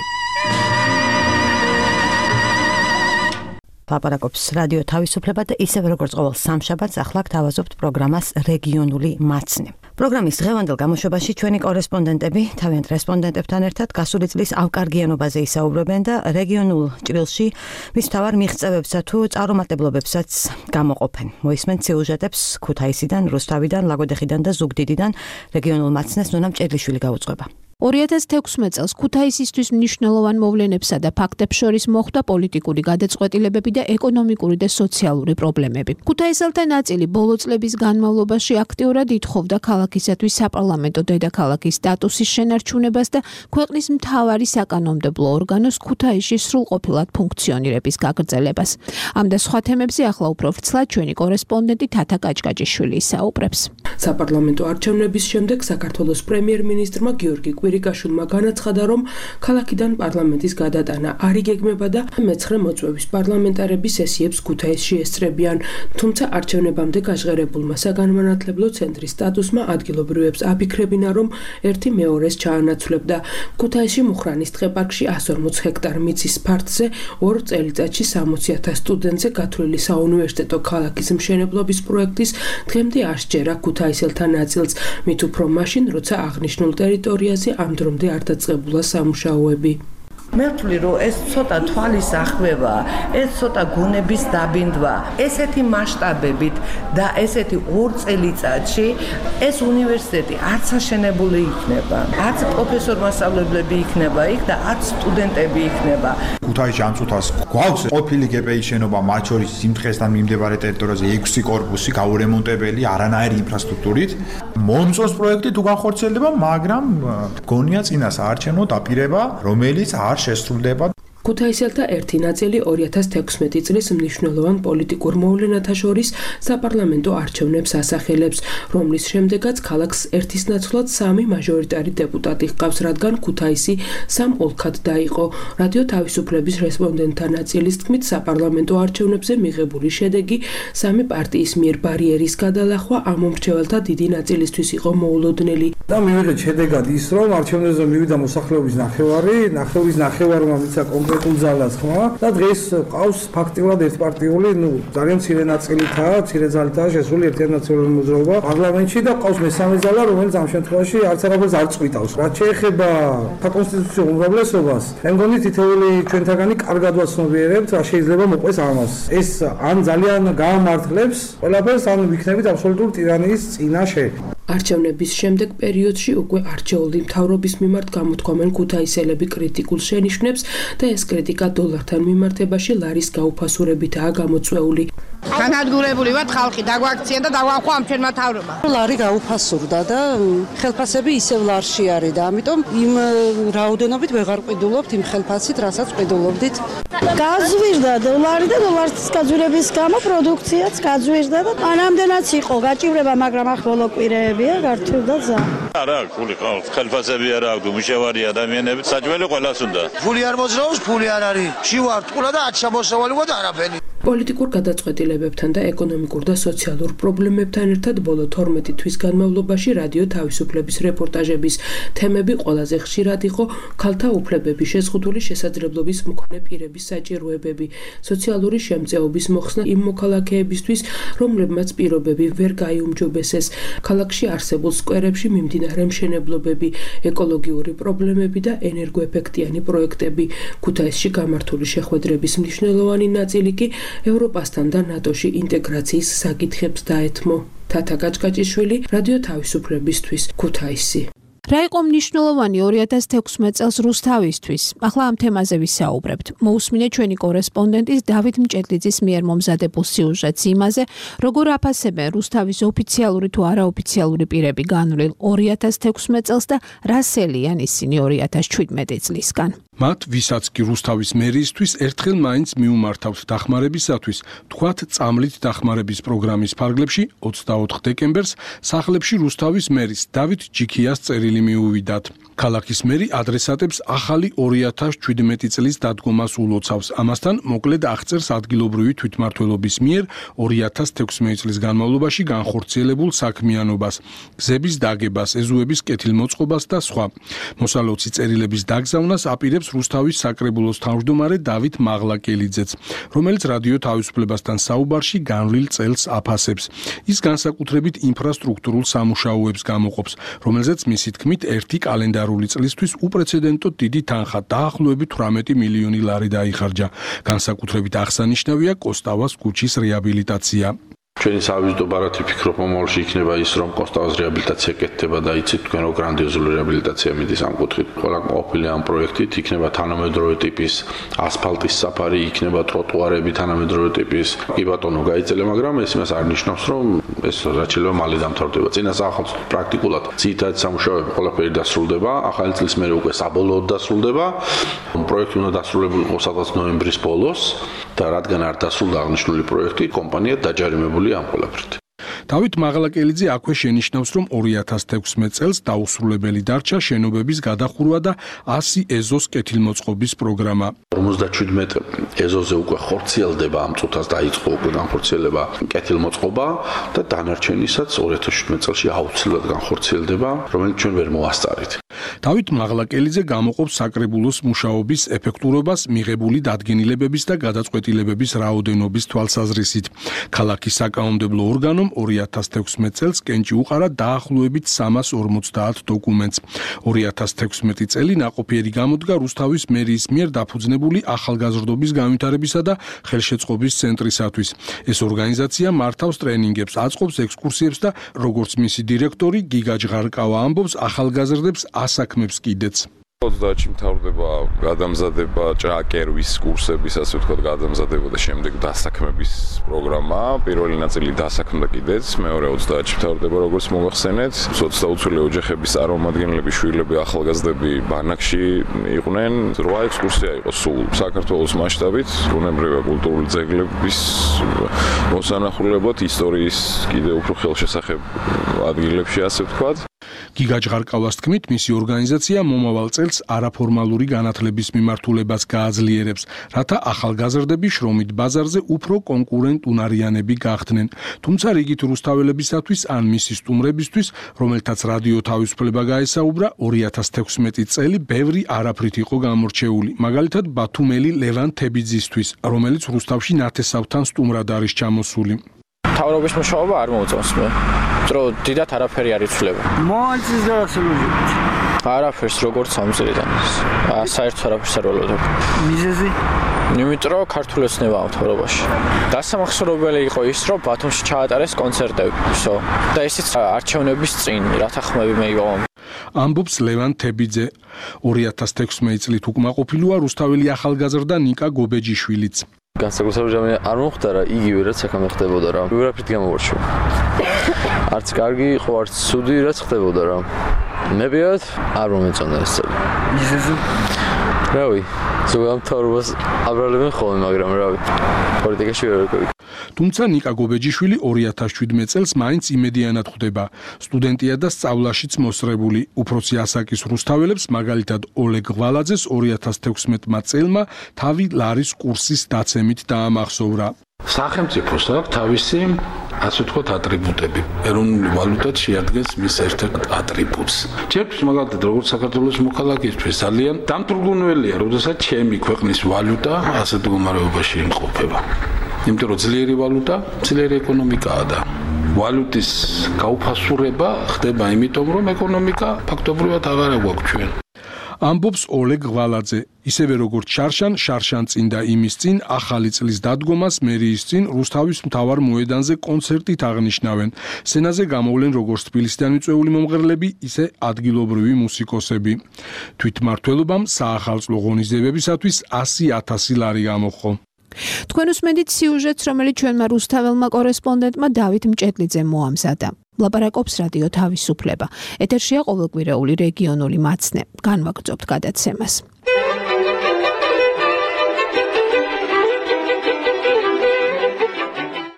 ლაპარაკობს რადიო თავისუფლება და ისევ როგორც ყოველ სამშაბათს ახლა გთავაზობთ პროგრამას რეგიონული მაცნი. პროგრამის დღევანდელ გამოშვებაში ჩვენი კორესპონდენტები თავიანთ რესპონდენტებთან ერთად გასული წლის ავკარგიანობაზე ისაუბრებენ და რეგიონულ ჭრილში მის მთავარ მიღწევებსა თუ წარუმატებლობებსაც გამოყოფენ. მოისმენთ სიუჟეტებს ქუთაისიდან, რუსთავიდან, ლაგოდეხიდან და ზუგდიდიდან. რეგიონულ მაცნეს ნონა მჭედლიშვილი გაუძღვება. ორი ათას თექვსმეტ წელს ქუთაისისთვის მნიშვნელოვან მოვლენებსა და ფაქტებს შორის მოხვდა პოლიტიკური გადაწყვეტილებები და ეკონომიკური და სოციალური პრობლემები. ქუთაისელთა ნაწილი ბოლო წლების განმავლობაში აქტიურად ითხოვდა ქალაქისათვის საპარლამენტო დედაქალაქის სტატუსის შენარჩუნებას და ქვეყნის მთავარი საკანონმდებლო ორგანოს ქუთაისში სრულყოფილად ფუნქციონირების გაგრძელებას. ამ და სხვა თემებზე ახლა უფრო ვრცლად ჩვენი კორესპონდენტი თათა კაჭკაჭიშვილი ისაუბრებს. საპარლამენტო არჩევნების შემდეგ საქართველოს პრემიერ-მინისტრმა გიორგი კვირიკაშვილმა განაცხადა, რომ ქალაქიდან პარლამენტის გადატანა არ იგეგმება და მეცხრე მოწვევის პარლამენტარების სესიებს ქუთაისში ესწრებიან. თუმცა არჩევნებამდე გაჟღერებულმა საგანმანათლებლო ცენტრის სტატუსმა ადგილობრივებს აფიქრებინა, რომ ერთი მეორეს ჩაანაცვლებდა. ქუთაისში მუხრანის ტყეპარკში one hundred forty ჰექტარ მიწის ფართზე ორ წელიწადში სამოცი ათას სტუდენტზე გათვლილი საუნივერსიტეტო ქალაქის მშენებლობის პროექტის დღემდე არ სჯერა ქუთაისელთა ნაწილს, მით უფრო მაშინ, როცა აღნიშნულ ტერიტორიაზე ამ დრომდე არ დაწყებულა სამუშაოები. მე ვთვლი, რომ ეს ცოტა თვალის ახმება, ეს ცოტა გონების დაბინდვა, ესეთი მასშტაბებით და ესეთი ორ წელიწადში ეს უნივერსიტეტი არც აშენებული იქნება, არც პროფესორ-მასწავლებლები იქნება იქ და არც სტუდენტები იქნება. ქუთაისში ამ წუთას გვაქვს ყოფილი გე პე ის შენობა, მათ შორის იმ დღესთან მიმდებარე ტერიტორიაზე ექვსი კორპუსი გაურემონტებელი, არანაირი ინფრასტრუქტურით. მომწონს პროექტი თუ განხორციელდება, მაგრამ გონია წინა საარჩევნო დაპირება, რომელიც არ შესრულდება. ქუთაისელთა ერთი ნაწილი ორი ათას თექვსმეტი წლის მნიშვნელოვან პოლიტიკურ მოვლენათა შორის საპარლამენტო არჩევნებს ასახელებს, რომლის შემდეგაც ქალაქს ერთისნაცვლად სამი მაჟორიტარი დეპუტატი ჰყავს, რადგან ქუთაისი სამ ოლქად დაიყო. რადიო თავისუფლების რესპონდენტთა ნაწილის თქმით, საპარლამენტო არჩევნებზე მიღებული შედეგი სამი პარტიის მიერ ბარიერის გადალახვა ამ მომრჩეველთა დიდი ნაწილისთვის იყო მოულოდნელი. და მივიღეთ შედეგად ის, რომ არჩევნებზე მივიდა მოსახლეობის ნახევარი, ნახევრის ნახევარმა მისცა კონკრეტულ ძალას ხმა და დღეს ყავს ფაქტიურად ერთპარტიული, ну, ძალიან მცირე ნაწილითაა, მცირე ძალითაა შესული ერთიანაციული მოძრაობა პარლამენტში და ყავს მესამე ძალა, რომელიც ამ შემთხვევაში არც არაფერს არ წვითავს. რაც შეეხება საკონსტიტუციო უმრავლესობას, მე მგონი თითოეული ჩვენთაგანი კარგად ვაცნობიერებთ, რა შეიძლება მოყვეს ამას. ეს ან ძალიან გაამართლებს ყველაფერს, ან ვიქნებით აბსოლუტურ ტირანიის წინაშე. არჩევნების შემდეგ პერიოდში უკვე არჩეული მთავრობის მიმართ გამოთქვამენ ქუთაისელები კრიტიკულ შენიშვნებს და ეს კრიტიკა დოლართან მიმართებაში ლარის გაუფასურებითაა გამოწვეული. განადგურებული ვართ ხალხი დაგვაქცია და დაგვახვა ამ ჩვენმა მთავრობამ. ლარი გაუფასურდა და ხელფასები ისევ ლარში არის და ამიტომ იმ რაოდენობით ვეღარ ყიდულობთ იმ ხელფასით, რასაც ყიდულობდით. გაზვირდა დოლარი და დოლარის გაძვირების გამო პროდუქციაც გაძვირდა და ანამდენაც იყო გაჭირება, მაგრამ ახლა ბოლო კვირეებია გართულდა ზა. არა, ფული ხალხს ხელფასები არა აქვს, უმშევარი ადამიანები, საჭმელი ყველას უნდა. ფული არ მოძრაობს, ფული არ არის. შივარ ტყულა და არც შემოსავალი ვარ და არაფერი. პოლიტიკურ გადაწყვეტილებებთან და ეკონომიკურ და სოციალურ პრობლემებთან ერთად ბოლო თორმეტი თვის განმავლობაში რადიო თავისუფლების რეპორტაჟების თემები ყველაზე ხშირად იყო ქალთა უფლებების შეზღუდული შესაძლებლობის მქონე პირების საჭიროებები, სოციალური შემწეობის მოხსნა იმ მოქალაქეებისთვის, რომლებმაც პირობები ვერ გაიუმჯობესეს, ქალაქში არსებულ სკვერებში მიმდინარე მშენებლობები, ეკოლოგიური პრობლემები და ენერგოეფექტიანი პროექტები. ქუთაისში გამართული შეხვედრების მნიშვნელოვანი ნაწილი კი ევროპასთან და ნატოში ინტეგრაციის საკითხებს დაეთმო. თათა კაჭკაჭიშვილი, რადიო თავისუფლებისთვის, ქუთაისი. რა იყო მნიშვნელოვანი ორი ათას თექვსმეტ წელს რუსთავისთვის? ახლა ამ თემაზე ვისაუბრებთ. მოусმინეთ ჩვენი კორესპონდენტის დავით მჭედლიძის მიერ მომზადებულ სიუჟეტს იმაზე, როგორ აფასებენ რუსთავის ოფიციალური თუ არაოფიციალური პირები განვლილ ორი ათას თექვსმეტ წელს და რა სელიან ისინი ორი ათას შვიდმეტი წლისგან. მათ ვისაც კი რუსთავის მერიისთვის ერთხელ მაინც მიუმართავთ დახმარებისათვის, თქვათ წამლით დახმარების პროგრამის ფარგლებში ოცდაოთხ დეკემბერს სახლებში რუსთავის მერის დავით ჯიქიას წერილი მიუვიდათ. ქალაქის მერი ადრესატებს ახალი ორი ათას შვიდმეტი წლის დადგომას ულოცავს. ამასთან მოკლედ აღწერს ადგილობრივი თვითმმართველობის მიერ ორი ათას თექვსმეტი წლის განმავლობაში განხორციელებულ საქმიანობას, გზების დაგებას, ეზოების კეთილმოწყობას და სხვა. მოსალოცი წერილების დაგზავნას აპირებს რუსთავის საკრებულოს თავმჯდომარე დავით მაღლაკელიძეც, რომელიც რადიო თავისუფლებასთან საუბარში განვლილ წელს აფასებს. ის განსაკუთრებით ინფრასტრუქტურულ სამუშაოებს გამოყოფს, რომელზეც მისი თქმით ერთი კალენდარული წლისთვის უპრეცედენტოდ დიდი თანხა დაახლოებით თვრამეტი მილიონი ლარი დაიხარჯა. განსაკუთრებით აღსანიშნავია კოსტავას ქუჩის რეაბილიტაცია. ჩვენი სავიზიტო ბარათი ფიქრობ მომავალში იქნება ის, რომ კოსტავას რეაბილიტაცია კეთდება და იცით თქვენ რომ გრანდიოზული რეაბილიტაცია მიდის ამ კუთხით. ყველა ყოფილი ამ პროექტით იქნება თანამედროვე ტიპის ასფალტის საფარი, იქნება ტროტუარები თანამედროვე ტიპის. კი ბატონო, გაიწელე, მაგრამ ეს იმას არ ნიშნავს, რომ ეს რაც შეიძლება მალე დამთავრდება. წინა სახელმწ პრაქტიკულად ძირითადი სამუშაოები ყველაფერი დასრულდება, ახალი წლის მერე უკვე საბოლოოდ დასრულდება. პროექტი უნდა დასრულებულიყო სადღაც ნოემბრის ბოლოს და რადგან არ დასრულდა აღნიშნული პროექტი, კომპანია დაჯარიმებული ამ ყველაფრით. დავით მაღლაკელიძე აქვე შენიშნავს, რომ ორი ათას თექვსმეტ წელს დაუსრულებელი დარჩა შენობების გადახურვა და ასი ეზოს კეთილმოწყობის პროგრამა. ორმოცდაშვიდმეტ ეზოზე უკვე ხორციელდება, ამ წუთას დაიწყო უკვე განხორციელება კეთილმოწყობა და დანარჩენისაც ორი ათას შვიდმეტ წელში აუცილებლად განხორციელდება, რომელიც ჩვენ ვერ მოვასწარით. დავით მაღლაკელიძე გამოყოფს საკრებულოს მუშაობის ეფექტურობას მიღებული დადგენილებების და გადაწყვეტილებების რაოდენობის თვალსაზრისით. ქალაქის საკანონმდებლო ორგანომ ორი ათას თექვსმეტ წელს კენჭი უყარა დაახლოებით სამას ორმოცდაათ დოკუმენტს. ორი ათას თექვსმეტი წელი ნაყოფიერი გამოდგა რუსთავის მერიის მიერ დაფუძნებული ახალგაზრდობის განვითარებისა და ხელშეწყობის ცენტრისათვის. ეს ორგანიზაცია მართავს ტრენინგებს, აწყობს ექსკურსიებს და როგორც მისი დირექტორი გიგა ჟღარკავა ამბობს, ახალგაზრდებს ასაქმებს კიდეც. ოცდაათში მთავრდება გადამზადება ჭააკერვის კურსების, ასე ვთქვათ, გადამზადება და შემდეგ დასაქმების პროგრამა. პირველი ნაწილი დასაქმდა კიდეც, მეორე ოცდაათში მთავრდება, როგორც მოგახსენეთ. სოციალურ ოჯახების წარმომადგენლები, შვილები, ახალგაზრდები ბანაკში იყვნენ. რვა ექსკურსია იყო სულ საქართველოს მასშტაბით, უნებრივია კულტურული ძეგლების მოსანახულებლად, ისტორიის კიდევ უფრო ხელშესახებ ადგილებში, ასე ვთქვათ. გიგა ჟღარკავას თქმით, მისი ორგანიზაცია მომავალ წელს არაფორმალური განათლების მიმართულებას გააძლიერებს, რათა ახალგაზრდები შრომით ბაზარზე უფრო კონკურენტუნარიანები გახდნენ. თუმცა რიგით რუსთაველებისათვის ან მისი სტუმრებისთვის, რომელთაც რადიო თავისუფლება გაესაუბრა, ორი ათას თექვსმეტი წელი ბევრი არაფრით იყო გამორჩეული. მაგალითად, ბათუმელი ლევან თებიძისთვის, რომელიც რუსთავში ნათესავთან სტუმრად არის ჩამოსული. მთავრობის მუშაობა არ მოუწევს მე. დრო დიდათ არაფერი არ იცვლება. მოაწყის დაასრულებთ. არაფერს როგორც ამ წელიდან. საერთოდ არაფერს არ ველოდებ. მიზეზი? იმიტომ რომ ქართული ეცნება ამ მთავრობაში. დასამახსოვრებელი იყო ის, რომ ბათუმში ჩაატარეს კონცერტები, всё. და ისიც არჩევნების წინ, რათა ხმები მეიღო. ამბობს ლევან თებიძე. ორი ათას თექვსმეტი წლით უკმაყოფილოა რუსთაველი ახალგაზრდა ნიკა გობეჯიშვილიც. განსაკუთრებით ჯამი არ მომხდარა იგივე რაც აქამდე ხდებოდა რა. ვერაფრით გამოვარჩიო. არც კარგი იყო, არც ცუდი რაც ხდებოდა რა. ნებიათ არ მომეწონა ეს წელი. მიზეზი? რავი, ზოგადად მთავრობას აბრალებენ ხოლმე, მაგრამ რავი, პოლიტიკაში ვერ ვიყავი. თუმცა ნიკა გობეჯიშვილი ორი ათას შვიდმეტ წელს მაინც იმედიანად ხვდება. სტუდენტია და სწავლაშიც მოსწრებული. უფროსი ასაკის რუსთაველებს, მაგალითად ოლეგ ღვალაძეს ორი ათას თექვსმეტმა წელმა თავი ლარის კურსის დაცემით დაამახსოვრა. სახელმწიფოს აქვს თავისი, ასე ვთქვათ, ატრიბუტები. ეროვნული ვალუტაც შეადგენს მის ერთ-ერთ ატრიბუტს. ჩემთვის მაგალითად, როგორც საქართველოს მოქალაქისთვის ძალიან დამთვრგუნველია, როდესაც ჩემი ქვეყნის ვალუტა ასეთ მდგომარეობაში იმყოფება. იმიტომ რომ ძლიერი ვალუტა, ძლიერი ეკონომიკაა და ვალუტის გაუფასურება ხდება იმიტომ, რომ ეკონომიკა ფაქტობრივად აღარ გვაქვს ჩვენ. ამბობს ოლეგ ღვალაძე. ისევე როგორც შარშან, შარშან წინ და იმის წინ ახალი წლის დადგომას მერიის წინ რუსთავის მთავარ მოედანზე კონცერტით აღნიშნავენ. სცენაზე გამოვლენ როგორც თბილისიდან მიწვეული მომღერლები, ისე ადგილობრივი მუსიკოსები. თვითმმართველობამ საახალწლო ღონისძიებებისათვის ასი ათასი ლარი გამოხო. თქვენ უსმენთ სიუჟეტს, რომელიც ჩვენმა რუსთაველმა კორესპონდენტმა დავით მჭედლიძემ მოამზადა. ლაპარაკობს რადიო თავისუფლება. ეთერშია ყოველკვირეული რეგიონული მაცნე. განვაგრძობთ გადაცემას.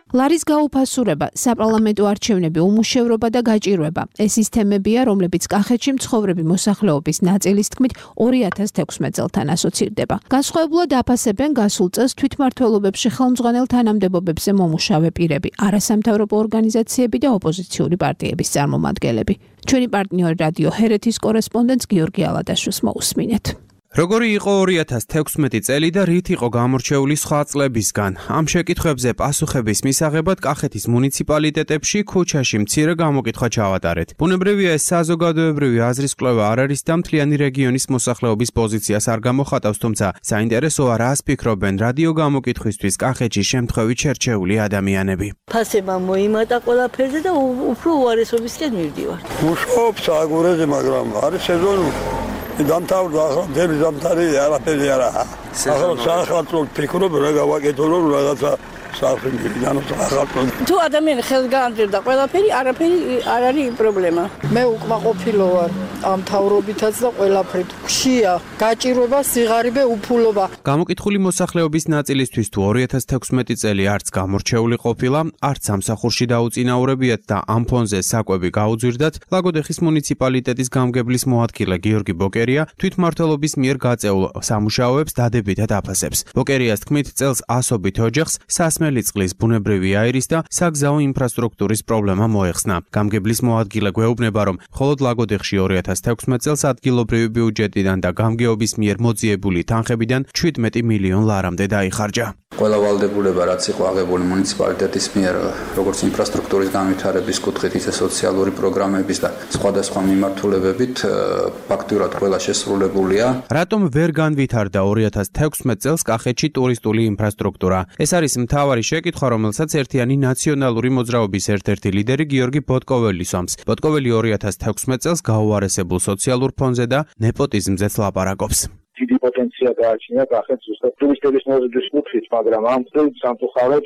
ლარის გაუფასურება, საპარლამენტო არჩევნები, უმუშევრობა და გაჭირვება. ეს ის თემებია, რომლებიც კახეთში მცხოვრები მოსახლეობის ნაწილის თქმით ორი ათას თექვსმეტ წელთან ასოცირდება. განსხვავებულად აფასებენ გასულ წელს თვითმმართველობებში ხელმძღვანელ თანამდებობებზე მომუშავე პირები, არასამთავრობო ორგანიზაციები და ოპოზიციური პარტიების წარმომადგენლები. ჩვენი პარტნიორი რადიო ჰერეთის კორესპონდენტს გიორგი ალადაშვილს მოусმინეთ. როგორი იყო ორი ათას თექვსმეტი წელი და რით იყო გამორჩეული სხვა წლებისგან? ამ შეკითხვებზე პასუხების მისაღებად კახეთის მუნიციპალიტეტებში ქუჩაში მცირე გამოკითხვა ჩავატარეთ. ბუნებრივია ეს საზოგადოებრივი აზრის კვლევა არ არის და მთლიანი რეგიონის მოსახლეობის პოზიციას არ გამოხატავს, თუმცა საინტერესოა რას ფიქრობენ რადიო გამოკითხვისთვის კახეთში შემთხვევით შერჩეული ადამიანები. ფასება მოიმატა ყველაფერზე და უფრო უარესობისკენ მივდივართ. მუშაობს აგურეზე, მაგრამ არის სეზონური. დამთავრდა ახლა ძები დამთავრდა არაფერი არა. ახლა საახალწლო ფიქრობ რა გავაკეთო რომ რაღაცა საფრთხე მიგანო საახალწლო. თუ ადამიანი ხელს გაანძებდა ყველაფერი, არაფერი არ არის პრობლემა. მე უკმაყოფილო ვარ ამ თავრობითაც და ყველაფრით. ხშია, გაჭირვება, სიღარიბე, უფულობა. გამოკითხული მოსახლეობის ნაწილისთვის თუ ორი ათას თექვსმეტი წელი არც გამორჩეული ყოფილა, არც სამსახურში დაუწინაურებიათ და ამ ფონზე საკვები გაუძვირდათ, ლაგოდეხის მუნიციპალიტეტის გამგებლის მოადგილე გიორგი ბოკერია თვითმმართველობის მიერ გაწეულ სამუშაოებს დადებითად აფასებს. ბოკერიას თქმით, წელს ასობით ოჯახს სასმელი წყლის, ბუნებრივი აირის და საგზაო ინფრასტრუქტურის პრობლემა მოეხსნა. გამგებლის მოადგილე გვეუბნება, რომ მხოლოდ ლაგოდეხში ორი ათას თექვსმეტ წელს ადგილობრივი ბიუჯეტიდან და გამგეობის მიერ მოძიებული თანხებიდან შვიდმეტი მილიონი ლარამდე დაიხარჯა. ყველა ვალდებულება, რაც იყო აღებული მუნიციპალიტეტის მიერ, როგორც ინფრასტრუქტურის განვითარების კუთხით, ისე სოციალური პროგრამების და სხვადასხვა მიმართულებებით, ფაქტურად ყველა შესრულებულია. რატომ ვერ განვითარდა ორი ათას თექვსმეტ წელს კახეთში ტურისტული ინფრასტრუქტურა? ეს არის მთავარი შეკითხვა, რომელსაც ერთიანი ნაციონალური მოძრაობის ერთ-ერთი ლიდერი გიორგი ბოტკოველი სვამს. ბოტკოველი ორი ათას თექვსმეტ წელს გაუარესებულ სოციალურ ფონზე და ნეპოტიზმზეც ლაპარაკობს. დიდი პოტენცია გააჩნია კახეთს ზუსტად ტურისტების მოზიდვის კუთხით, მაგრამ ამ წელს სამწუხაროდ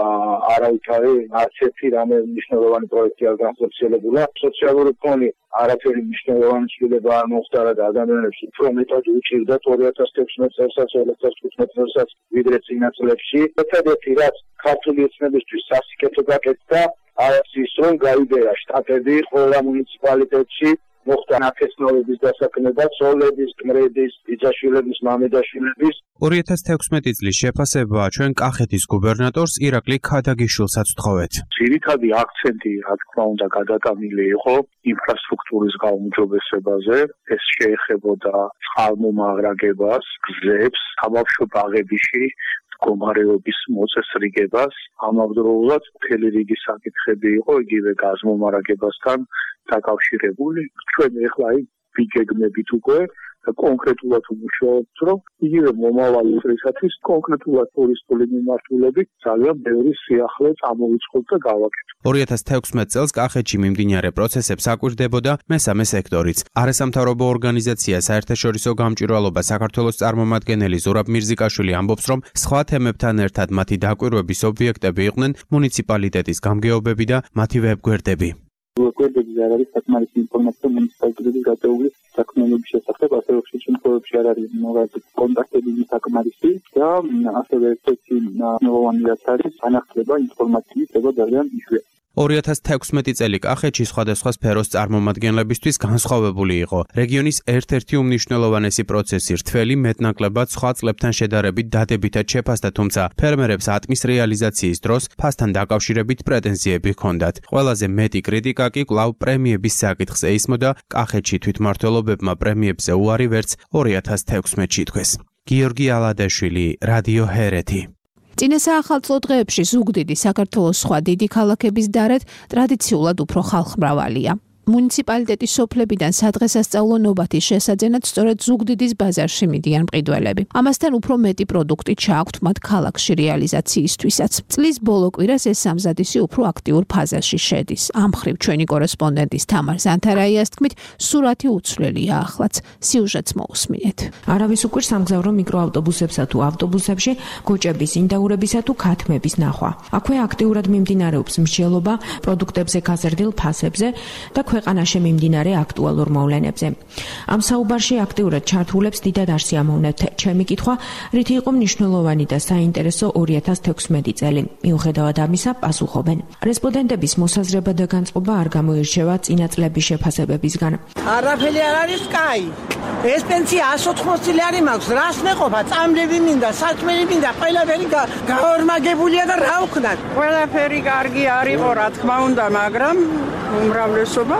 არავითარი არც ერთი რამე მნიშვნელოვანი პროექტი არ განხორციელებულა. სოციალური ფონი არაფერი მნიშვნელოვანი ცვლილება არ მოხდარა და ადამიანებს უფრო მეტად უჭირდათ ორი ათას თექვსმეტ წელსაც, ორი ათას თხუთმეტ წელსაც ვიდრე წინა წლებში. ერთადერთი რაც ქართული ოცნებისთვის სასიკეთო გაკეთდა, არის ის, რომ გაიბერა შტატები ყველა მუნიციპალიტეტში. მოხდა ნათესნობის დასაქმება, ცოლების, კმრების, ბიძაშვილების, მამედაშვილების. ორი ათას თექვსმეტი წლის შეფასება ჩვენ კახეთის გუბერნატორს ირაკლი ქადაგიშვილსაც ვთხოვეთ. ძირითადი აქცენტი, რა თქმა უნდა, გადატანილი იყო ინფრასტრუქტურის გაუმჯობესებაზე. ეს შეეხებოდა წყალმომაღრაგებას, გზებს, საბავშვო ბაღებში მდგომარეობის მოწესრიგებას. ამავდროულად მთელი რიგი საკითხები იყო იგივე გაზმომარაგებასთან დაკავშირებული. ჩვენ ეხლა აი ვიგეგმებით უკვე და კონკრეტულად ვმუშაობთ, რომ იგივე მომავალი წლისათვის კონკრეტულად ტურისტული მიმართულებით ძალიან ბევრი სიახლე წამოვიწყოთ და გავაკეთოთ. ორი ათას თექვსმეტ წელს კახეთში მიმდინარე პროცესებს აკვირდებოდა მესამე სექტორიც. არასამთავრობო ორგანიზაცია საერთაშორისო გამჭვირვალობა საქართველოს წარმომადგენელი ზურაბ მირზიკაშვილი ამბობს, რომ სხვა თემებთან ერთად მათი დაკვირვების ობიექტები იყვნენ მუნიციპალიტეტის გამგეობები და მათი ვებგვერდები. ვებგვერდებზე არ არის საკმარისი ინფორმაცია მუნიციპალიტეტის გაწეული საქმიანობის შესახებ, ასევე ხშირ შემთხვევებში არ არის მოგადებით კონტაქტები საკმარისი და ასევე ერთ-ერთი მნიშვნელოვანი რაც არის განახლება ინფორმაციის ება ძალიან იშვიათი. ორი ათას თექვსმეტი წელი კახეთში სხვადასხვა სფეროს წარმომადგენლებისთვის განსხვავებული იყო. რეგიონის ერთ-ერთი უმნიშვნელოვანესი პროცესი რთველი მეტნაკლებად სხვა წლებთან შედარებით დადებითად შეფასდა, თუმცა ფერმერებს ატმის რეალიზაციის დროს ფასთან დაკავშირებით პრეტენზიები ჰქონდათ. ყველაზე მეტი კრიტიკა კი კვლავ პრემიების საკითხზე ისმოდა. კახეთში თვითმმართველობებმა პრემიებზე უარი ვერც ორი ათას თექვსმეტში თქვეს. გიორგი ალადაშვილი, რადიო ჰერეთი. წინა საახალწლო დღეებში ზუგდიდი საქართველოს სხვა დიდი ქალაქების დარეთ ტრადიციულად უფრო ხალხმრავალია. მუნიციპალიტეტის სოფლებიდან სადღესასწაულო ნობათის შესაძენად სწორედ ზუგდიდის ბაზარში მიდიან მყიდველები. ამასთან უფრო მეტი პროდუქტი ჩააქვთ მათ ქალაქში რეალიზაციისთვისაც. წლის ბოლო კვირას ეს სამზადისი უფრო აქტიურ ფაზაში შედის. ამ მხრივ ჩვენი კორესპონდენტის თამარ ზანთარაიას თქმით, სურათი უცვლელია ახლაც. სიუჟეტს მოусმინეთ. არავის უკვირ სამგზავრო მიკროავტობუსებსა თუ ავტობუსებში გოჭების, ინდაურებისა თუ ქათმების ნახვა. აქვე აქტიურად მიმდინარეობს მსჯელობა პროდუქტებზე გაზრდილ ფასებზე და ქვეყანაში მიმდინარე აქტუალურ მოვლენებზე. ამ საუბარში აქტიურად ჩართულებს დიდად არ სიამოვნებთ. ჩემი კითხვა, რითი იყო მნიშვნელოვანი და საინტერესო ორი ათას თექვსმეტი წელი. მიუხედავად ამისა, პასუხობენ. რესპონდენტების მოსაზრება და განწყობა არ გამოირჩევა წინა წლების შეფასებებისგან. არაფერი არ არის კაი. ეს პენსია ათს ოთხმოცი ლარი მაქვს. რას მეყოფა? წამლები მინდა, საჭმელი მინდა, ყველაფერი გაორმაგებულია და რა ვქნათ? ყველაფერი კარგი არ იყო, რა თქმა უნდა, მაგრამ უმრავლესობა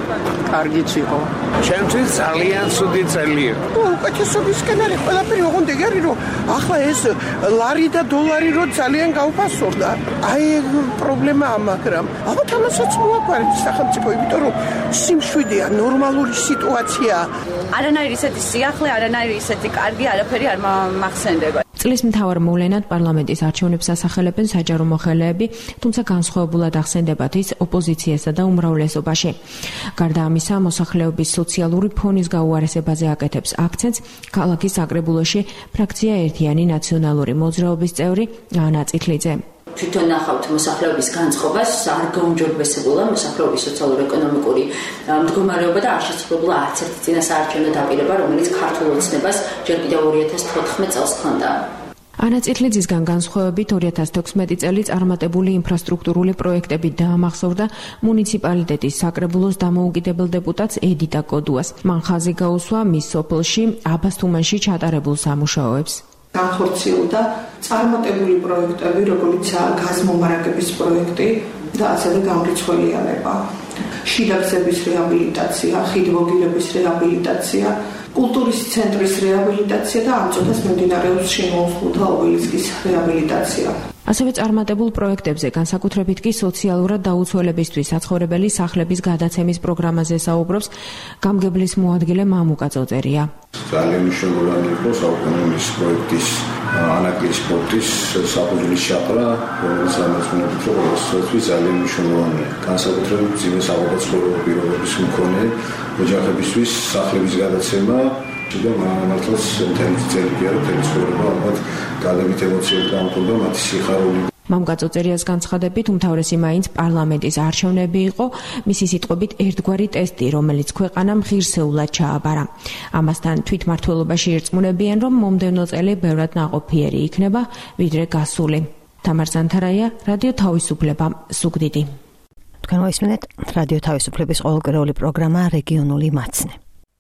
კარგიც იყო. ჩემთვის ძალიან ცუდი წელი იყო. უკეთესობისკენ არის ყველაფერი, ოღონდ ეგ არის, რომ ახლა ეს ლარი და დოლარი რო ძალიან გაუფასორდა. აი პრობლემაა, მაგრამ ალბათ ამასაც მოაგვარებს სახელმწიფო, იმიტომ რომ სიმშვიდეა, ნორმალური სიტუაციაა. არანაირი ისეთი სიახლე, არანაირი ისეთი კარგი არაფერი არ მახსენდება. წლის მთავარ მოვლენად პარლამენტის არჩევნებს ასახელებენ საჯარო მოხელეები, თუმცა განსხვავებულად ახსენდებათ ის ოპოზიციასა და უმრავლესობაში. გარდა ამისა, მოსახლეობის სოციალური ფონის გაუარესებაზე აკეთებს აქცენტს ქალაქის საკრებულოში ფრაქცია ერთიანი ნაციონალური მოძრაობის წევრი ანა წითლიძე. თვითონ ნახავთ მოსახლეობის განწყობას, არ გაუმჯობესებულა მოსახლეობის სოციალურ-ეკონომიკური მდგომარეობა და არ შესრულებულა არც ერთი წინასაარჩევნო დაპირება, რომელიც ქართულ ოცნებას ჯერ კიდევ ორი ათას თოთხმეტ წელს ჰქონდა. ანა წითლიძისგან განსხვავებით ორი ათას თექვსმეტი წელი წარმატებული ინფრასტრუქტურული პროექტები დაამახსოვრდა მუნიციპალიტეტის საკრებულოს დამოუკიდებელ დეპუტატს ედიტა კოდუას. მან ხაზი გაუსვა მის სოფელში აბას თუმანში ჩატარებულ სამუშაოებს. განხორციელდა წარმატებული პროექტები, როგორიცაა გაზმომარაგების პროექტი და ასევე გამრიცხველიანება, შიდა გზების რეაბილიტაცია, ხიდმოგილების რეაბილიტაცია, კულტურის ცენტრის რეაბილიტაცია და ამ წოდას მიმდინარეობს შემოუსხლთა ობელისკის რეაბილიტაცია. ასევე წარმატებულ პროექტებზე, განსაკუთრებით კი სოციალურად დაუცველებისთვის საცხოვრებელი სახლების გადაცემის პროგრამაზე საუბრობს გამგებლის მოადგილე მამუკა წოწერია. ძალიან მნიშვნელოვანი იყო საუკუნეების პროექტის ანაკლის პორტის საფუძვლის ჩაყრა, რომელიც ამოწმებით, რომ ეს ძალიან მნიშვნელოვანია. განსაკუთრებით ძიმე საავადმყოფო პირობების მქონე ოჯახებისთვის სახლების გადაცემა და მართლაც მთელი წელი კი არა, მთელი ცხოვრება ალბათ გადამით ემოციები დამკვიდრდა მათი სიხარული. მამუკა წოწერიას განცხადებით, უმთავრესი მაინც პარლამენტის არჩევნები იყო, მისი სიტყვებით ერთგვარი ტესტი, რომელიც ქვეყანამ ღირსეულად ჩააბარა. ამასთან თვითმმართველობაში ირწმუნებიან, რომ მომდევნო წელი ბევრად ნაყოფიერი იქნება, ვიდრე გასული. თამარ ზანთარაია, რადიო თავისუფლება, ზუგდიდი. თქვენ მოისმენთ რადიო თავისუფლების ყოველკვირეული პროგრამა რეგიონული მაცნე.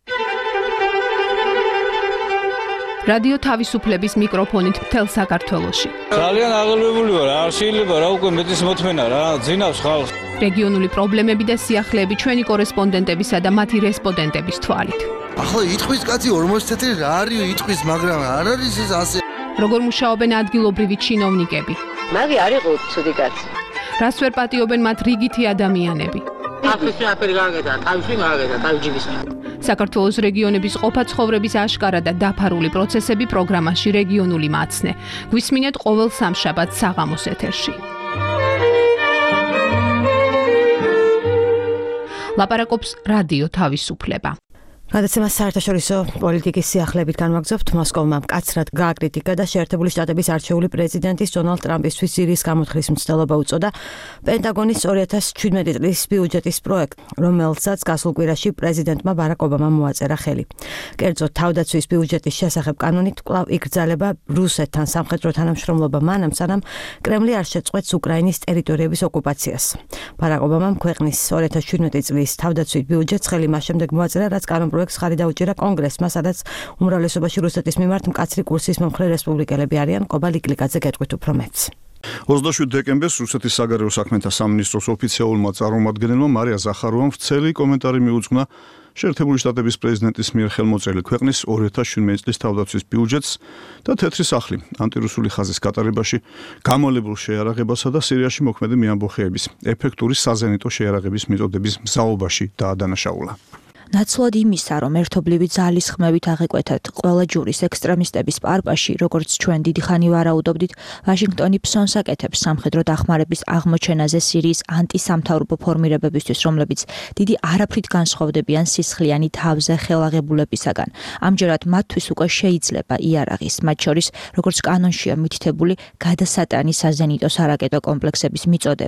რადიო თავისუფლების მიკროფონით მთელ საქართველოში. ძალიან აღელვებული ვარ, არ შეიძლება რა უკვე მეტის მოთმენა რა, ძინავს ხალხს. რეგიონული პრობლემები და სიახლეები ჩვენი კორესპონდენტებისა და მათი რესპონდენტების თვალით. ახლა იტყვის კაცი ორმოცი წელი რა არის იტყვის, მაგრამ არ არის ეს ასე. როგორ მუშაობენ ადგილობრივი ჩინოვნიკები? მაგი არ იყო ცუდი კაცი. რას ვერ პატიობენ მათ რიგითი ადამიანები? ახლააფერი გააკეთა, თავში გააკეთა, თავჯიბის. საქართველოს რეგიონების ყოფა ცხოვრების აშკარა და დაფარული პროცესები პროგრამაში რეგიონული მაცნე. გვისმინეთ ყოველ სამშაბათს საღამოს ეთერში. ლაპარაკობს რადიო თავისუფლება. გადაცემა საერთაშორისო პოლიტიკის სიახლეებით განვაგრძობთ. მოსკოვმა მკაცრად გააკრიტიკა და შეერთებული შტატების არჩეული პრეზიდენტის დონალდ ტრამპისთვის ზირის გამოთქმის მცდელობა უწოდა პენტაგონის ორი ათას შვიდმეტი წლის ბიუჯეტის პროექტ, რომელსაც გასულ კვირაში პრეზიდენტმა ბარაკ ობამამ მოაწერა ხელი. კერძოდ, თავდაცვის ბიუჯეტის შესახებ კანონით კვლავ იკრძალება რუსეთთან სამხედრო თანამშრომლობა მანამ, სანამ კრემლი არ შეწყვეტს უკრაინის ტერიტორიების ოკუპაციას. ბარაკ ობამამ ქვეყნის ორი ათას შვიდმეტი წლის თავდაცვის ბიუჯეტს ხელი მას შემდეგ მოაწერა, რაც კანონ პროექტს ხარი დაუჭირა კონგრესმა, სადაც უმრავლესობაში რუსეთის მიმართ მკაცრი კურსის მომხრე რესპუბლიკელები არიან. კობა ლიკლიკაძე გეტყვით უფრო მეც. ოცდაშვიდ დეკემბერს რუსეთის საგარეო საქმეთა სამინისტროს ოფიციალურმა წარმომადგენელმა მარია ზახაროვამ ვრცელი კომენტარი მიუძღვნა შეერთებული შტატების პრეზიდენტის მიერ ხელმოწერილი ქვეყნის ორი ათას შვიდმეტი წლის თავდაცვის ბიუჯეტს და თეთრი სახლი ანტირუსული ხაზის გატარებაში გამოლებულ შეიარაღებასა და სირიაში მოქმედი მეამბოხეების ეფექტური საზენიტო შეიარაღების მიწოდების მზაობაში დაადანაშაულა. ნაცვლად იმისა, რომ ერთობლივი ძალის ხმებით აღიკვეთათ ყველა ჯურის ექსტრემისტების პარპაში, როგორც ჩვენ დიდი ხანი ვარაუდობდით, ვაშინგტონი ფსონს აკეთებს სამხედრო დახმარების აღმოჩენაზე სირიის ანტისამთავრობო ფორმირებებისთვის, რომლებიც დიდი არაფრით განსხვავდებიან სისხლიანი თავზე ხელაღებულებისაგან. ამჯერად მათთვის უკვე შეიძლება იარაღის, მათ შორის, როგორც კანონშია მითითებული, გადასატანი საზენიტო სარაკეტო კომპლექსების მიწოდება.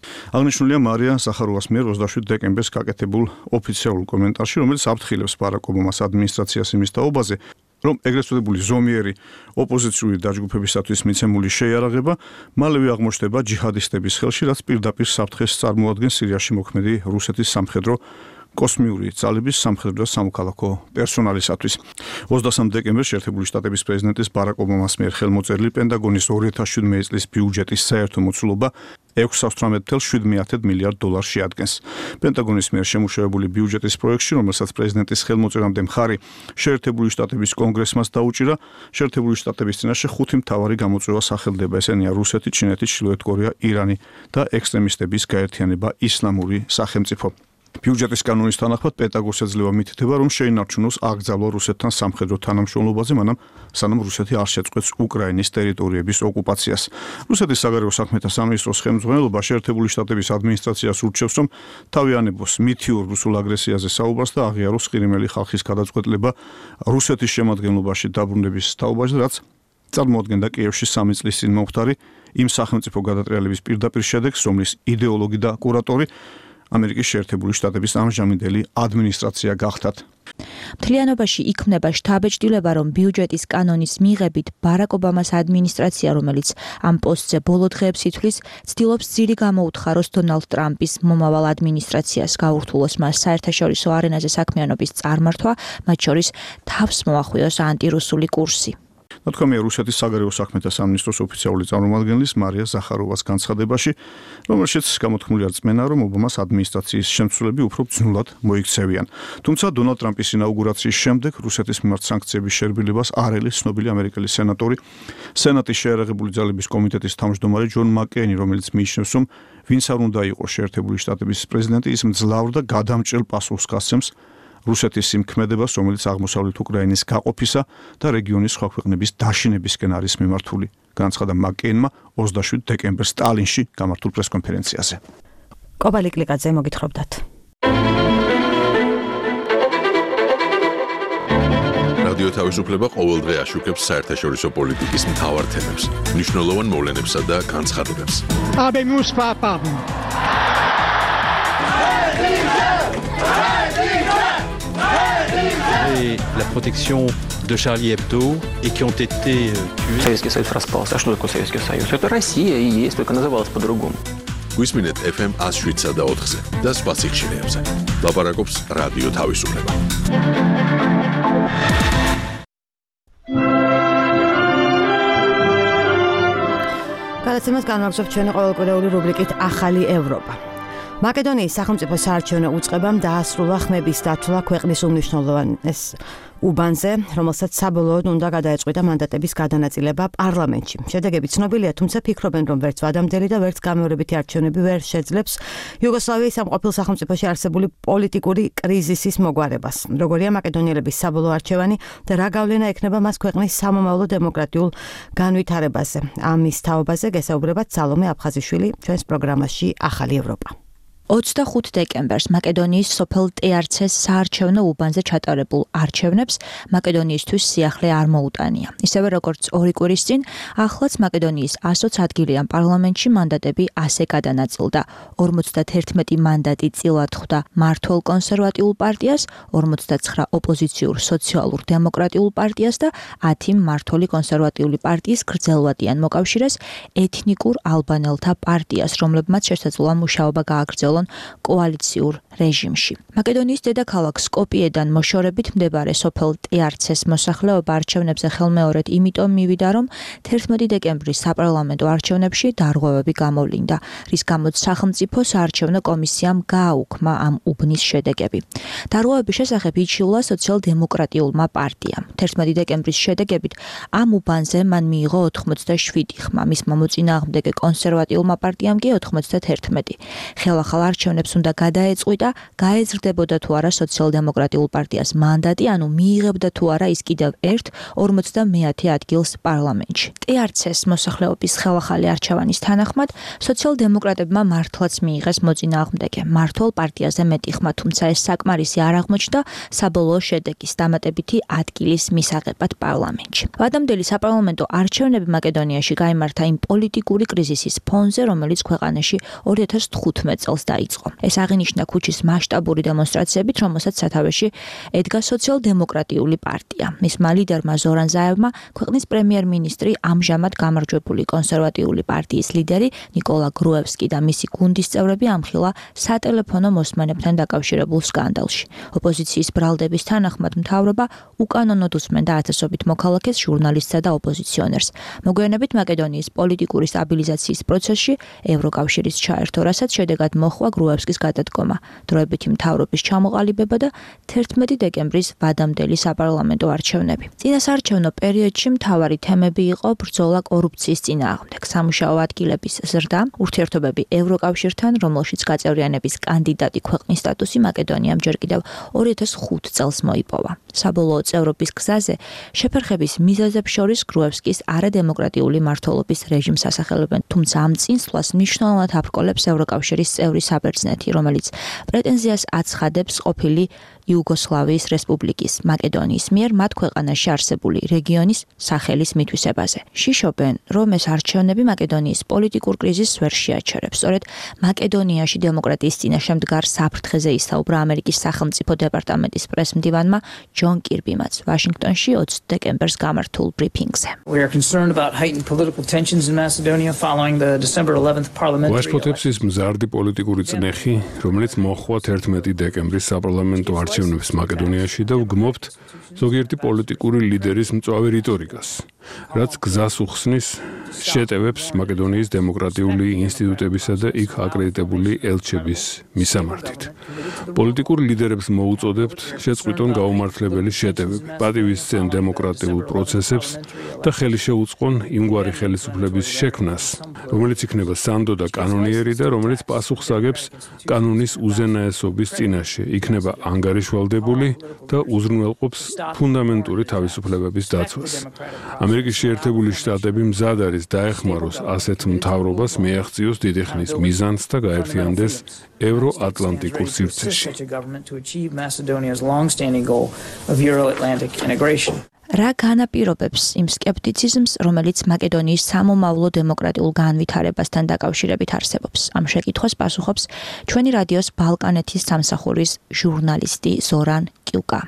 აღნიშნულია მარია ზახაროვას მიერ ოცდაშვიდი დეკემბერს გაკეთებულ ოფიციალურ კომენტარში, რომელიც აფრთხილებს ბარაკ ობამას ადმინისტრაციას იმის თაობაზე, რომ ეგრეთ წოდებული ზომიერი ოპოზიციური დაჯგუფებისათვის მიცემული შეიარაღება მალევე აღმოჩნდება ჯიჰადისტების ხელში, რაც პირდაპირ საფრთხეს წარმოადგენს სირიაში მოქმედი რუსეთის სამხედრო კოსმიური ძალების სამხედრო და სამოქალაქო პერსონალისათვის. ოცდასამი დეკემბერს შეერთებული შტატების პრეზიდენტის ბარაკ ობამას მიერ ხელმოწერილი პენტაგონის ორი ათას შვიდმეტი წლის ბიუჯეტის საერთო მოცულობა ექვსს ოცდაოთხ ათას შვიდმეტი მილიარდ დოლარს შეადგენს. პენტაგონის მიერ შემუშავებული ბიუჯეტის პროექტში, რომელსაც პრეზიდენტის ხელმოწერამდე მხარი შეერთებული შტატების კონგრესმას დაუჭირა, შეერთებული შტატების წინაშე ხუთი მთავარი გამოწვევა სახელდება. ესენია რუსეთი, ჩინეთი, ჩრდილოეთ კორეა, ირანი და ექსტრემისტების გაერთიანება ისლამური სახელმწიფო. ბიუჯეტის კანონის თანახმად პენტაგონს ეძლევა მითითება, რომ შეინარჩუნოს აკრძალვა რუსეთთან სამხედრო თანამშრომლობაზე, მანამ სანამ რუსეთი არ შეწყვეტს უკრაინის ტერიტორიების ოკუპაციას. რუსეთის საგარეო საქმეთა სამინისტროს ხელმძღვანელობა შეერთებული შტატების ადმინისტრაციას ურჩევს, რომ თავიანებოს მითიურ რუსულ აგრესიაზე საუბარს და აღიაროს ყირიმელი ხალხის გადაწყვეტილება რუსეთის შემადგენლობაში დაბრუნების თაობაზე, რაც წარმოადგენდა კიევში სამი წლის წინ მომხდარი იმ სახელმწიფო გადატრიალების პირდაპირ შედეგს, რომლის იდეოლოგი და კურატორი ამერიკის შეერთებული შტატების ამჟამინდელი ადმინისტრაცია გახდათ. მთლიანობაში იქმნება შთაბეჭდილება, რომ ბიუჯეტის კანონის მიღებით ბარაკ ობამას ადმინისტრაცია, რომელიც ამ პოსტზე ბოლო დღეებს ითვლის, ცდილობს ძირი გამოუთხაროს დონალდ ტრამპის მომავალ ადმინისტრაციას, გაურთულოს მას საერთაშორისო არენაზე საქმიანობის წარმართვა, მათ შორის თავს მოახვიოს ანტირუსული კურსი. ნათქვამია რუსეთის საგარეო საქმეთა სამინისტროს ოფიციალური წარმომადგენლის მარია ზახაროვას განცხადებაში, რომელშიც გამოთქმული რწმენა, რომ ობამას ადმინისტრაციის შემცვლელები უფრო ბრძნულად მოიქცევიან. თუმცა დონალდ ტრამპის ინაუგურაციის შემდეგ რუსეთის მიმართ სანქციების შერბილებას არ ელის ცნობილი ამერიკელი სენატორი, სენატის შეიარაღებული ძალების კომიტეტის თავმჯდომარე ჯონ მაკეინი, რომელიც მიიჩნევს, რომ ვინც არ უნდა იყოს შეერთებული შტატების პრეზიდენტი, ის მძლავრ და გადამჭრელ პასუხს გასცემს რუსეთის იმ ქმედებას, რომელიც აღმოსავლეთ უკრაინის გაყოფისა და რეგიონის სხვა ქვეყნების დაშინებისკენ არის მიმართული, განაცხადა მაკეინმა ოცდაშვიდი დეკემბერს სტალინში გამართულ პრესკონფერენციაზე. კობალი კლიკაძე მოგითხრობდათ. რადიო თავისუფლება ყოველდღე აშუქებს საერთაშორისო პოლიტიკის მთავარ თემებს, მნიშვნელოვან მოვლენებსა და განცხადებებს. Habemus papam. Et la protection de Charlie Hebdo et qui ont été tués. Советский Союз распался. А что такое Советский Союз? Это Россия и есть, только называлась по-другому. Guisminet эф эм one oh seven და ოთხზე და სხვა სიხშირეებზე. ლაპარაკობს რადიო თავისუფლება. გადაცემას განვაგრძობთ ჩვენი ყოველკვირეული რუბრიკით ახალი ევროპა. მაკედონიის სახელმწიფო საარჩევნო უწყებამ დაასრულა ხმების დათვლა ქვეყნის უმნიშვნელოვანეს უბანზე, რომელსაც საბოლოოდ უნდა გადაეწყვიტა მანდატების გადანაწილება პარლამენტში. შედეგები ცნობილია, თუმცა ფიქრობენ, რომ ვერც ვადამდელი და ვერც გამეორებითი არჩევნები ვერ შეძლებს იუგოსლავიის ამ ყოფილ სახელმწიფოში არსებული პოლიტიკური კრიზისის მოგვარებას. როგორია მაკედონიელების საბოლოო არჩევანი და რა გავლენა ექნება მას ქვეყნის სამომავლო დემოკრატიულ განვითარებაზე. ამის თაობაზე გესაუბრებათ სალომე აფხაზიშვილი ჩვენს პროგრამაში ახალი ევროპა. ოცდახუთი დეკემბერს მაკედონიის სოფელ ტეარცეს საარჩევნო უბანზე ჩატარებულ არჩევნებს მაკედონიისთვის სიახლე არ მოუტანია. ისევე როგორც ორი კვირის წინ, ახლაც მაკედონიის ასოც ადგილიან პარლამენტში მანდატები ასე გადანაწილდა. ორმოცდაერთი მანდატი წილად ხვდა მმართველ კონსერვატიულ პარტიას, ორმოცდაცხრა ოპოზიციურ სოციალურ დემოკრატიულ პარტიას და ათი მმართველი კონსერვატიული პარტიის გრძელვადიან მოკავშირეს ეთნიკურ ალბანელთა პარტიას, რომლებმაც შესაძლოა მუშაობა გააგრძელონ კოალიციურ რეჟიმში. მაკედონიის დედაქალაქ სკოპიედან მოშორებით მდებარე სოფელ ტეარცეს მოსახლეობა არჩევნებზე ხელმეორედ იმიტომ მივიდა, რომ თერთმეტი დეკემბრის საპარლამენტო არჩევნებში დარღვევები გამოვლინდა, რის გამოც სახელმწიფო საარჩევნო კომისიამ გააუქმა ამ უბნის შედეგები. დარღვევების შესახებ იჩიულა სოციალ-დემოკრატიულმა პარტიამ. თერთმეტი დეკემბრის შედეგებით ამ უბანზე მან მიიღო ოთხმოცდაშვიდი ხმა, მისმა მოწინააღმდეგე კონსერვატიულმა პარტიამ კი ოთხმოცდაერთი. ხელახალ არჩევნებს უნდა გადაეწყვიტა, გაეზრდებოდა თუ არა სოციალ-დემოკრატიულ პარტიას მანდატი, ანუ მიიღებდა თუ არა ის კიდევ ერთ ორმოცდამეათე ადგილს პარლამენტში. კი არც ეს მოსახლეობის ხელახალი არჩევანის თანახმად სოციალ-დემოკრატებმა მართლაც მიიღეს მოწინააღმდეგე მართლ პარტიაზე მეტი ხმა, თუმცა ეს საკმარისი არ აღმოჩნდა საბოლოო შედეგის დამატებითი ადგილის მისაღებად პარლამენტში. ვადამდელი საპარლამენტო არჩევნები მაკედონიაში გაიმართა იმ პოლიტიკური კრიზისის ფონზე, რომელიც ქვეყანაში ორი ათას თხუთმეტ წელს დაიწყო. ეს აღინიშნა ქუჩის მასშტაბური დემონსტრაციებით, რომელსაც სათავეში ედგა სოციალ-დემოკრატიული პარტია. მისმა ლიდერმა ზორან ზაევმა ქვეყნის პრემიერ-მინისტრი, ამჟამად გამარჯვებული კონსერვატიული პარტიის ლიდერი ნიკოლა გრუევსკი და მისი გუნდის წევრები ამხილა სატელეფონო მოსმენებთან დაკავშირებულ სკანდალში. ოპოზიციის ბრალდების თანახმად მთავრობა უკანონოდ უსმენდა ათასობით მოქალაქეს, ჟურნალისტსა და ოპოზიციონერს. მოგვიანებით მაკედონიის პოლიტიკური სტაბილიზაციის პროცესში ევროკავშირის ჩაერთო, რასაც შედეგად მოჰყვა გრუევსკის გადადგომა, დროებითი მთავრობის ჩამოყალიბება და თერთმეტი დეკემბრის ვადამდელი საპარლამენტო არჩევნები. წინასაარჩევნო პერიოდში მთავარი თემები იყო ბრძოლა კორუფციის წინააღმდეგ, სამუშაო ადგილების ზრდა, ურთიერთობები ევროკავშირთან, რომელშიც გაწევრიანების კანდიდატი ქვეყნის სტატუსი მაკედონიამ ჯერ კიდევ ორი ათას ხუთ წელს მოიპოვა. საბოლოო წევრობის გზაზე შეფერხების მიზეზებს შორის გრუევსკის არადემოკრატიული მმართველობის რეჟიმს ასახელებენ, თუმცა ამ წინსვლას მნიშვნელოვნად აბრკოლებს ევროკავშირის წევრი საბერძნეთი, რომელიც პრეტენზიას აცხადებს ყოფილი იუგოსლავიის რესპუბლიკის მაკედონიის მიერ მათ ქვეყანაში არსებული რეგიონის სახელის მითვისებაზე. შიშობენ, რომ ეს არჩევნები მაკედონიის პოლიტიკურ კრიზისს ვერ შეაჩერებს. სწორედ მაკედონიაში დემოკრატიის წინაშე მდგარ საფრთხეზე ისაუბრა ამერიკის სახელმწიფო დეპარტამენტის პრესმდივანმა ჯონ კირბიმაც ვაშინგტონში ოცი დეკემბერს გამართულ ბრიფინგზე. ვაშფოთებს ის მზარდი პოლიტიკური წნეხი, რომელიც მოჰყვა თერთმეტი დეკემბრის საპარლამენტო არჩევნებს მაკედონიაში და ვგმობთ ზოგიერთი პოლიტიკური ლიდერის მწვავე რიტორიკას, რაც გზას უხსნის შეტევებს მაკედონიის დემოკრატიული ინსტიტუტებისა და იქ აკრედიტებული ელჩების მისამართით. პოლიტიკურ ლიდერებს მოუწოდებთ შეწყვიტონ გაუმართლებელი შეტევები, პატივისცემ დემოკრატიულ პროცესებს და ხელი შეუწყონ იმგვარი ხელისუფლების შექმნას, რომელიც იქნება სანდო და კანონიერი და რომელიც პასუხს აგებს კანონის უზენაესობის წინაშე, იქნება ანგარიშვალდებული და უზრუნველყოფს ფუნდამენტური თავისუფლებების დაცვას. ამერიკის შეერთებული შტატები მზად არის დაეხმაროს ასეთ მთავრობას, მიაღწიოს დიდი ხნის მიზანს და გაერთიანდეს ევროატლანტიკურ სივრცეში. რა განაპირობებს იმ სკეპტიციზმს, რომელიც მაკედონიის სამომავლო დემოკრატიულ განვითარებასთან დაკავშირებით არსებობს? ამ შეკითხვას პასუხობს ჩვენი რადიოს ბალკანეთის სამსახურის ჟურნალისტი ზორან კიუკა.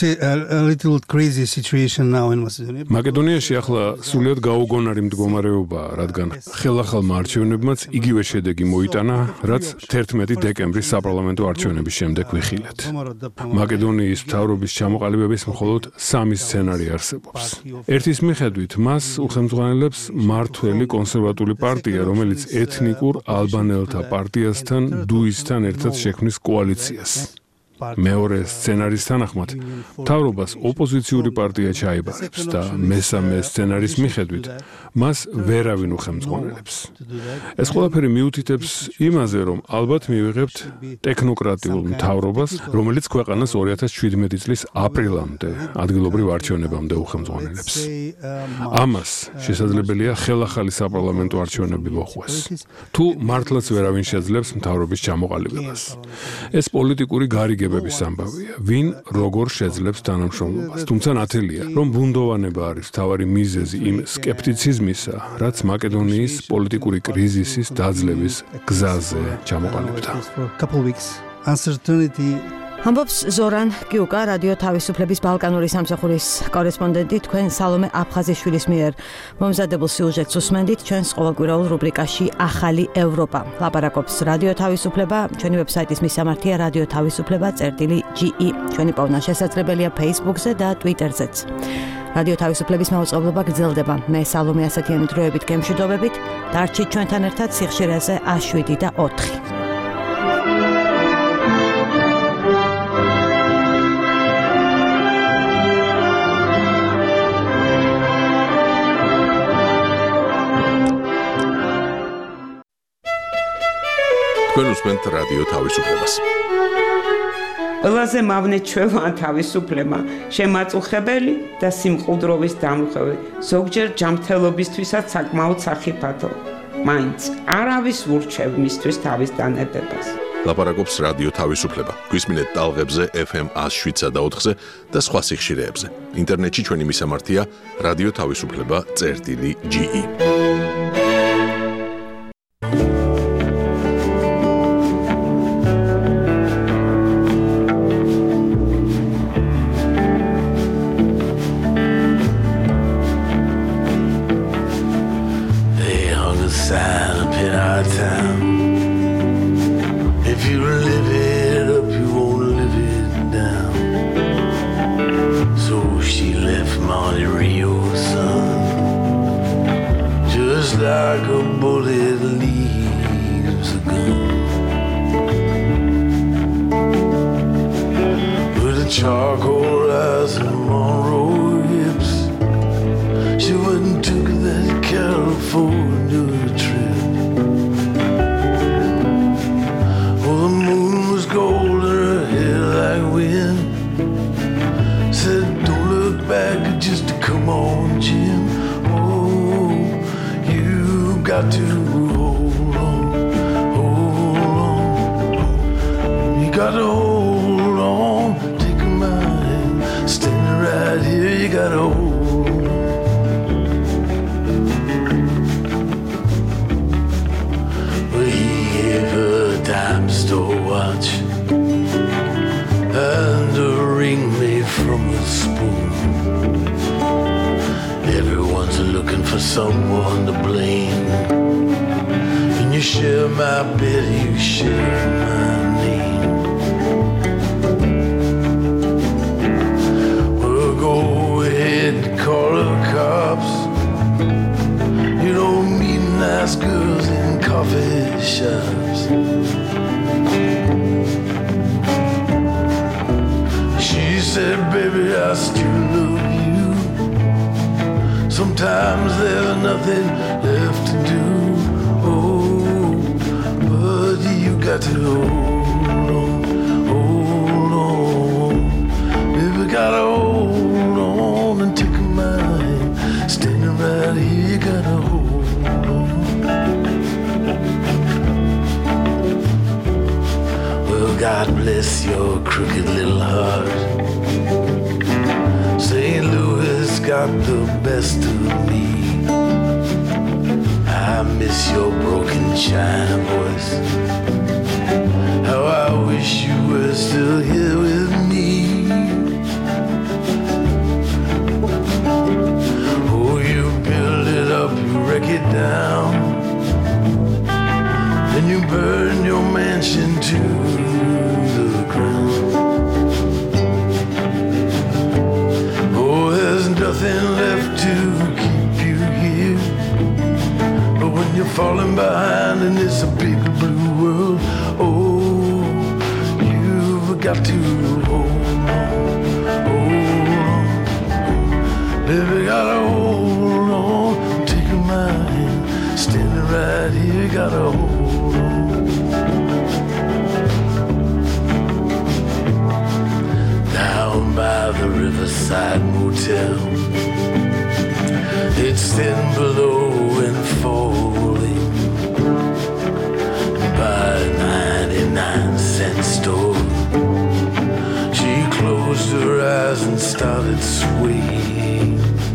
მაკედონიაში ახლა სრულიად გაუგონარი მდგომარეობაა, რადგან ხელახალმა არჩევნებმაც იგივე შედეგი მოიტანა, რაც თერთმეტი დეკემბრის საპარლამენტო არჩევნების შემდეგ ვიხილეთ. მაკედონიის მთავრობის ჩამოყალიბების მხოლოდ სამი სცენარი არსებობს. ერთის მიხედვით მას უხელმძღვანელებს მმართველი კონსერვატული პარტია, რომელიც ეთნიკურ ალბანელთა პარტიასთან დუისთან ერთად შექმნის კოალიციას. მეორე სცენარის თანახმად მთავრობას ოპოზიციური პარტია ჩაიბარებს და მესამე სცენარის მიხედვით მას ვერავინ უხელმძღვანელებს. ეს ყველაფერი მიუთითებს იმაზე, რომ ალბათ მივიღებთ ტექნოკრატიულ მთავრობას, რომელიც ქვეყანას ორი ათას შვიდმეტი წლის აპრილამდე ადგილობრივ არჩევნებამდე უხელმძღვანელებს. ამას შესაძლებელია ხელახალი საპარლამენტო არჩევნები მოხდეს, თუ მართლაც ვერავინ შეძლებს მთავრობის ჩამოყალიბებას. ეს პოლიტიკური გარიგება ამბავია, ვინ როგორ შეძლებს თანამშრომლობას. თუმცა ნათელია, რომ ბუნდოვანება არის მთავარი მიზეზი იმ სკეპტიციზმისა, რაც მაკედონიის პოლიტიკური კრიზისის დაძლევის გზაზე ჩამოყალიბდა. ამბობს ზორან კიუკა, რადიო თავისუფლების ბალკანური სამსახურის კორესპონდენტი, თქვენ სალომე აფხაზიშვილის მიერ მომზადებულ სიუჟეტს უსმენდით ჩვენს ყოველკვირეულ რუბრიკაში ახალი ევროპა. ლაპარაკობს რადიო თავისუფლება, ჩვენი ვებსაიტის მისამართია რადიო თავისუფლება წერტილი ჯი ი. ჩვენი პოვნა შესაძლებელია Facebook-ზე და Twitter-ზეც. რადიო თავისუფლების მაუწყებლობა გრძელდება. მე სალომე ასეთიანი დროებით გემშვიდობებით. დარჩით ჩვენთან ერთად სიხშირეზე შვიდი და ოთხი. თქვენ უსმენთ რადიო თავისუფლებას. ყველაზე მავნე ჩვევა თავისუფლება, შემაწუხებელი და სიმყუდროვის დამრღვევი, ზოგჯერ ჯანმრთელობისთვისაც საკმაოდ სახიფათო. მაინც არავის ურჩევ მისთვის თავის დანებებას. ლაპარაკობს რადიო თავისუფლება. გვისმინეთ ტალღებზე ეფ ემ one oh seven და ოთხზე და სხვა სიხშირეებზე. ინტერნეტში ჩვენი მისამართია რადიო თავისუფლება წერტილი ჯი ი. Someone to blame. When you share my bed, you share my name. Well, go ahead and call the cops. You don't meet nice girls in coffee shops. She said, baby, I still love you. Sometimes there's nothing left to do. Oh, but you got to hold on, hold on. Baby, gotta hold on and take a mind. Standing right here, you gotta hold on. Well, God bless your crooked little heart. Saint Louis got the best of me. I miss your broken China voice. How I wish you were still here with me. Oh, you build it up, you wreck it down, then you burn your mansion to the ground. Nothing left to keep you here. But when you're falling behind and it's a big blue world, oh, you've got to hold on, hold on. Baby, gotta hold on. Take my hand, standing right here, gotta hold on. Down by the Riverside Motel, it's thin below and falling by a ninety-nine cent store. She closed her eyes and started swaying.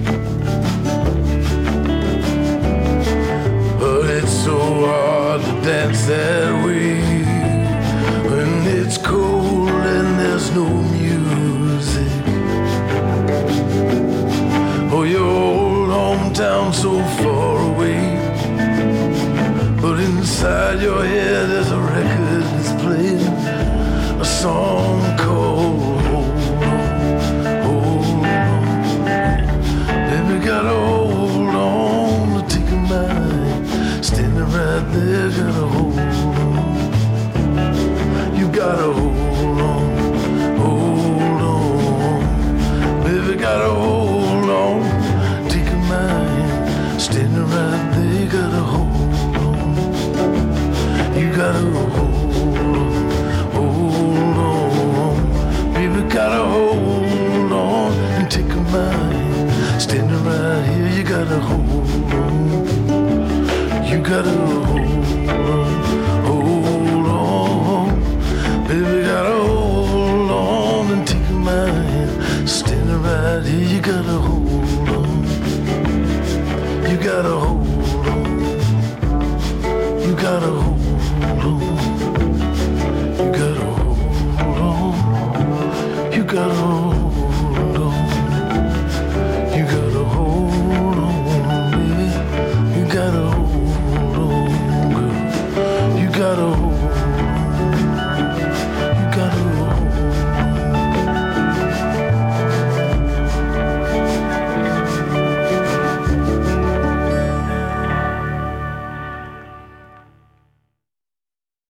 But it's so hard to dance that way when it's cold and there's no music. Oh, your old hometown so far away, but inside your head there's a record that's playing a song called Hold On, Hold On. Baby, gotta hold on to take a mind. Standing right there, gotta hold on. You gotta hold on, hold on. Baby, gotta hold on. Take a mind. Standing right there, gotta hold on. You gotta hold on, baby, gotta hold on and take a mind. Standing right here, you gotta hold on, you gotta hold on, hold on, baby, gotta hold on and take a mind. Standing right here, you gotta hold on, you gotta hold on, you gotta hold on, you gotta hold on, you gotta hold on, you gotta hold on, baby, you gotta hold on, girl, you gotta hold on.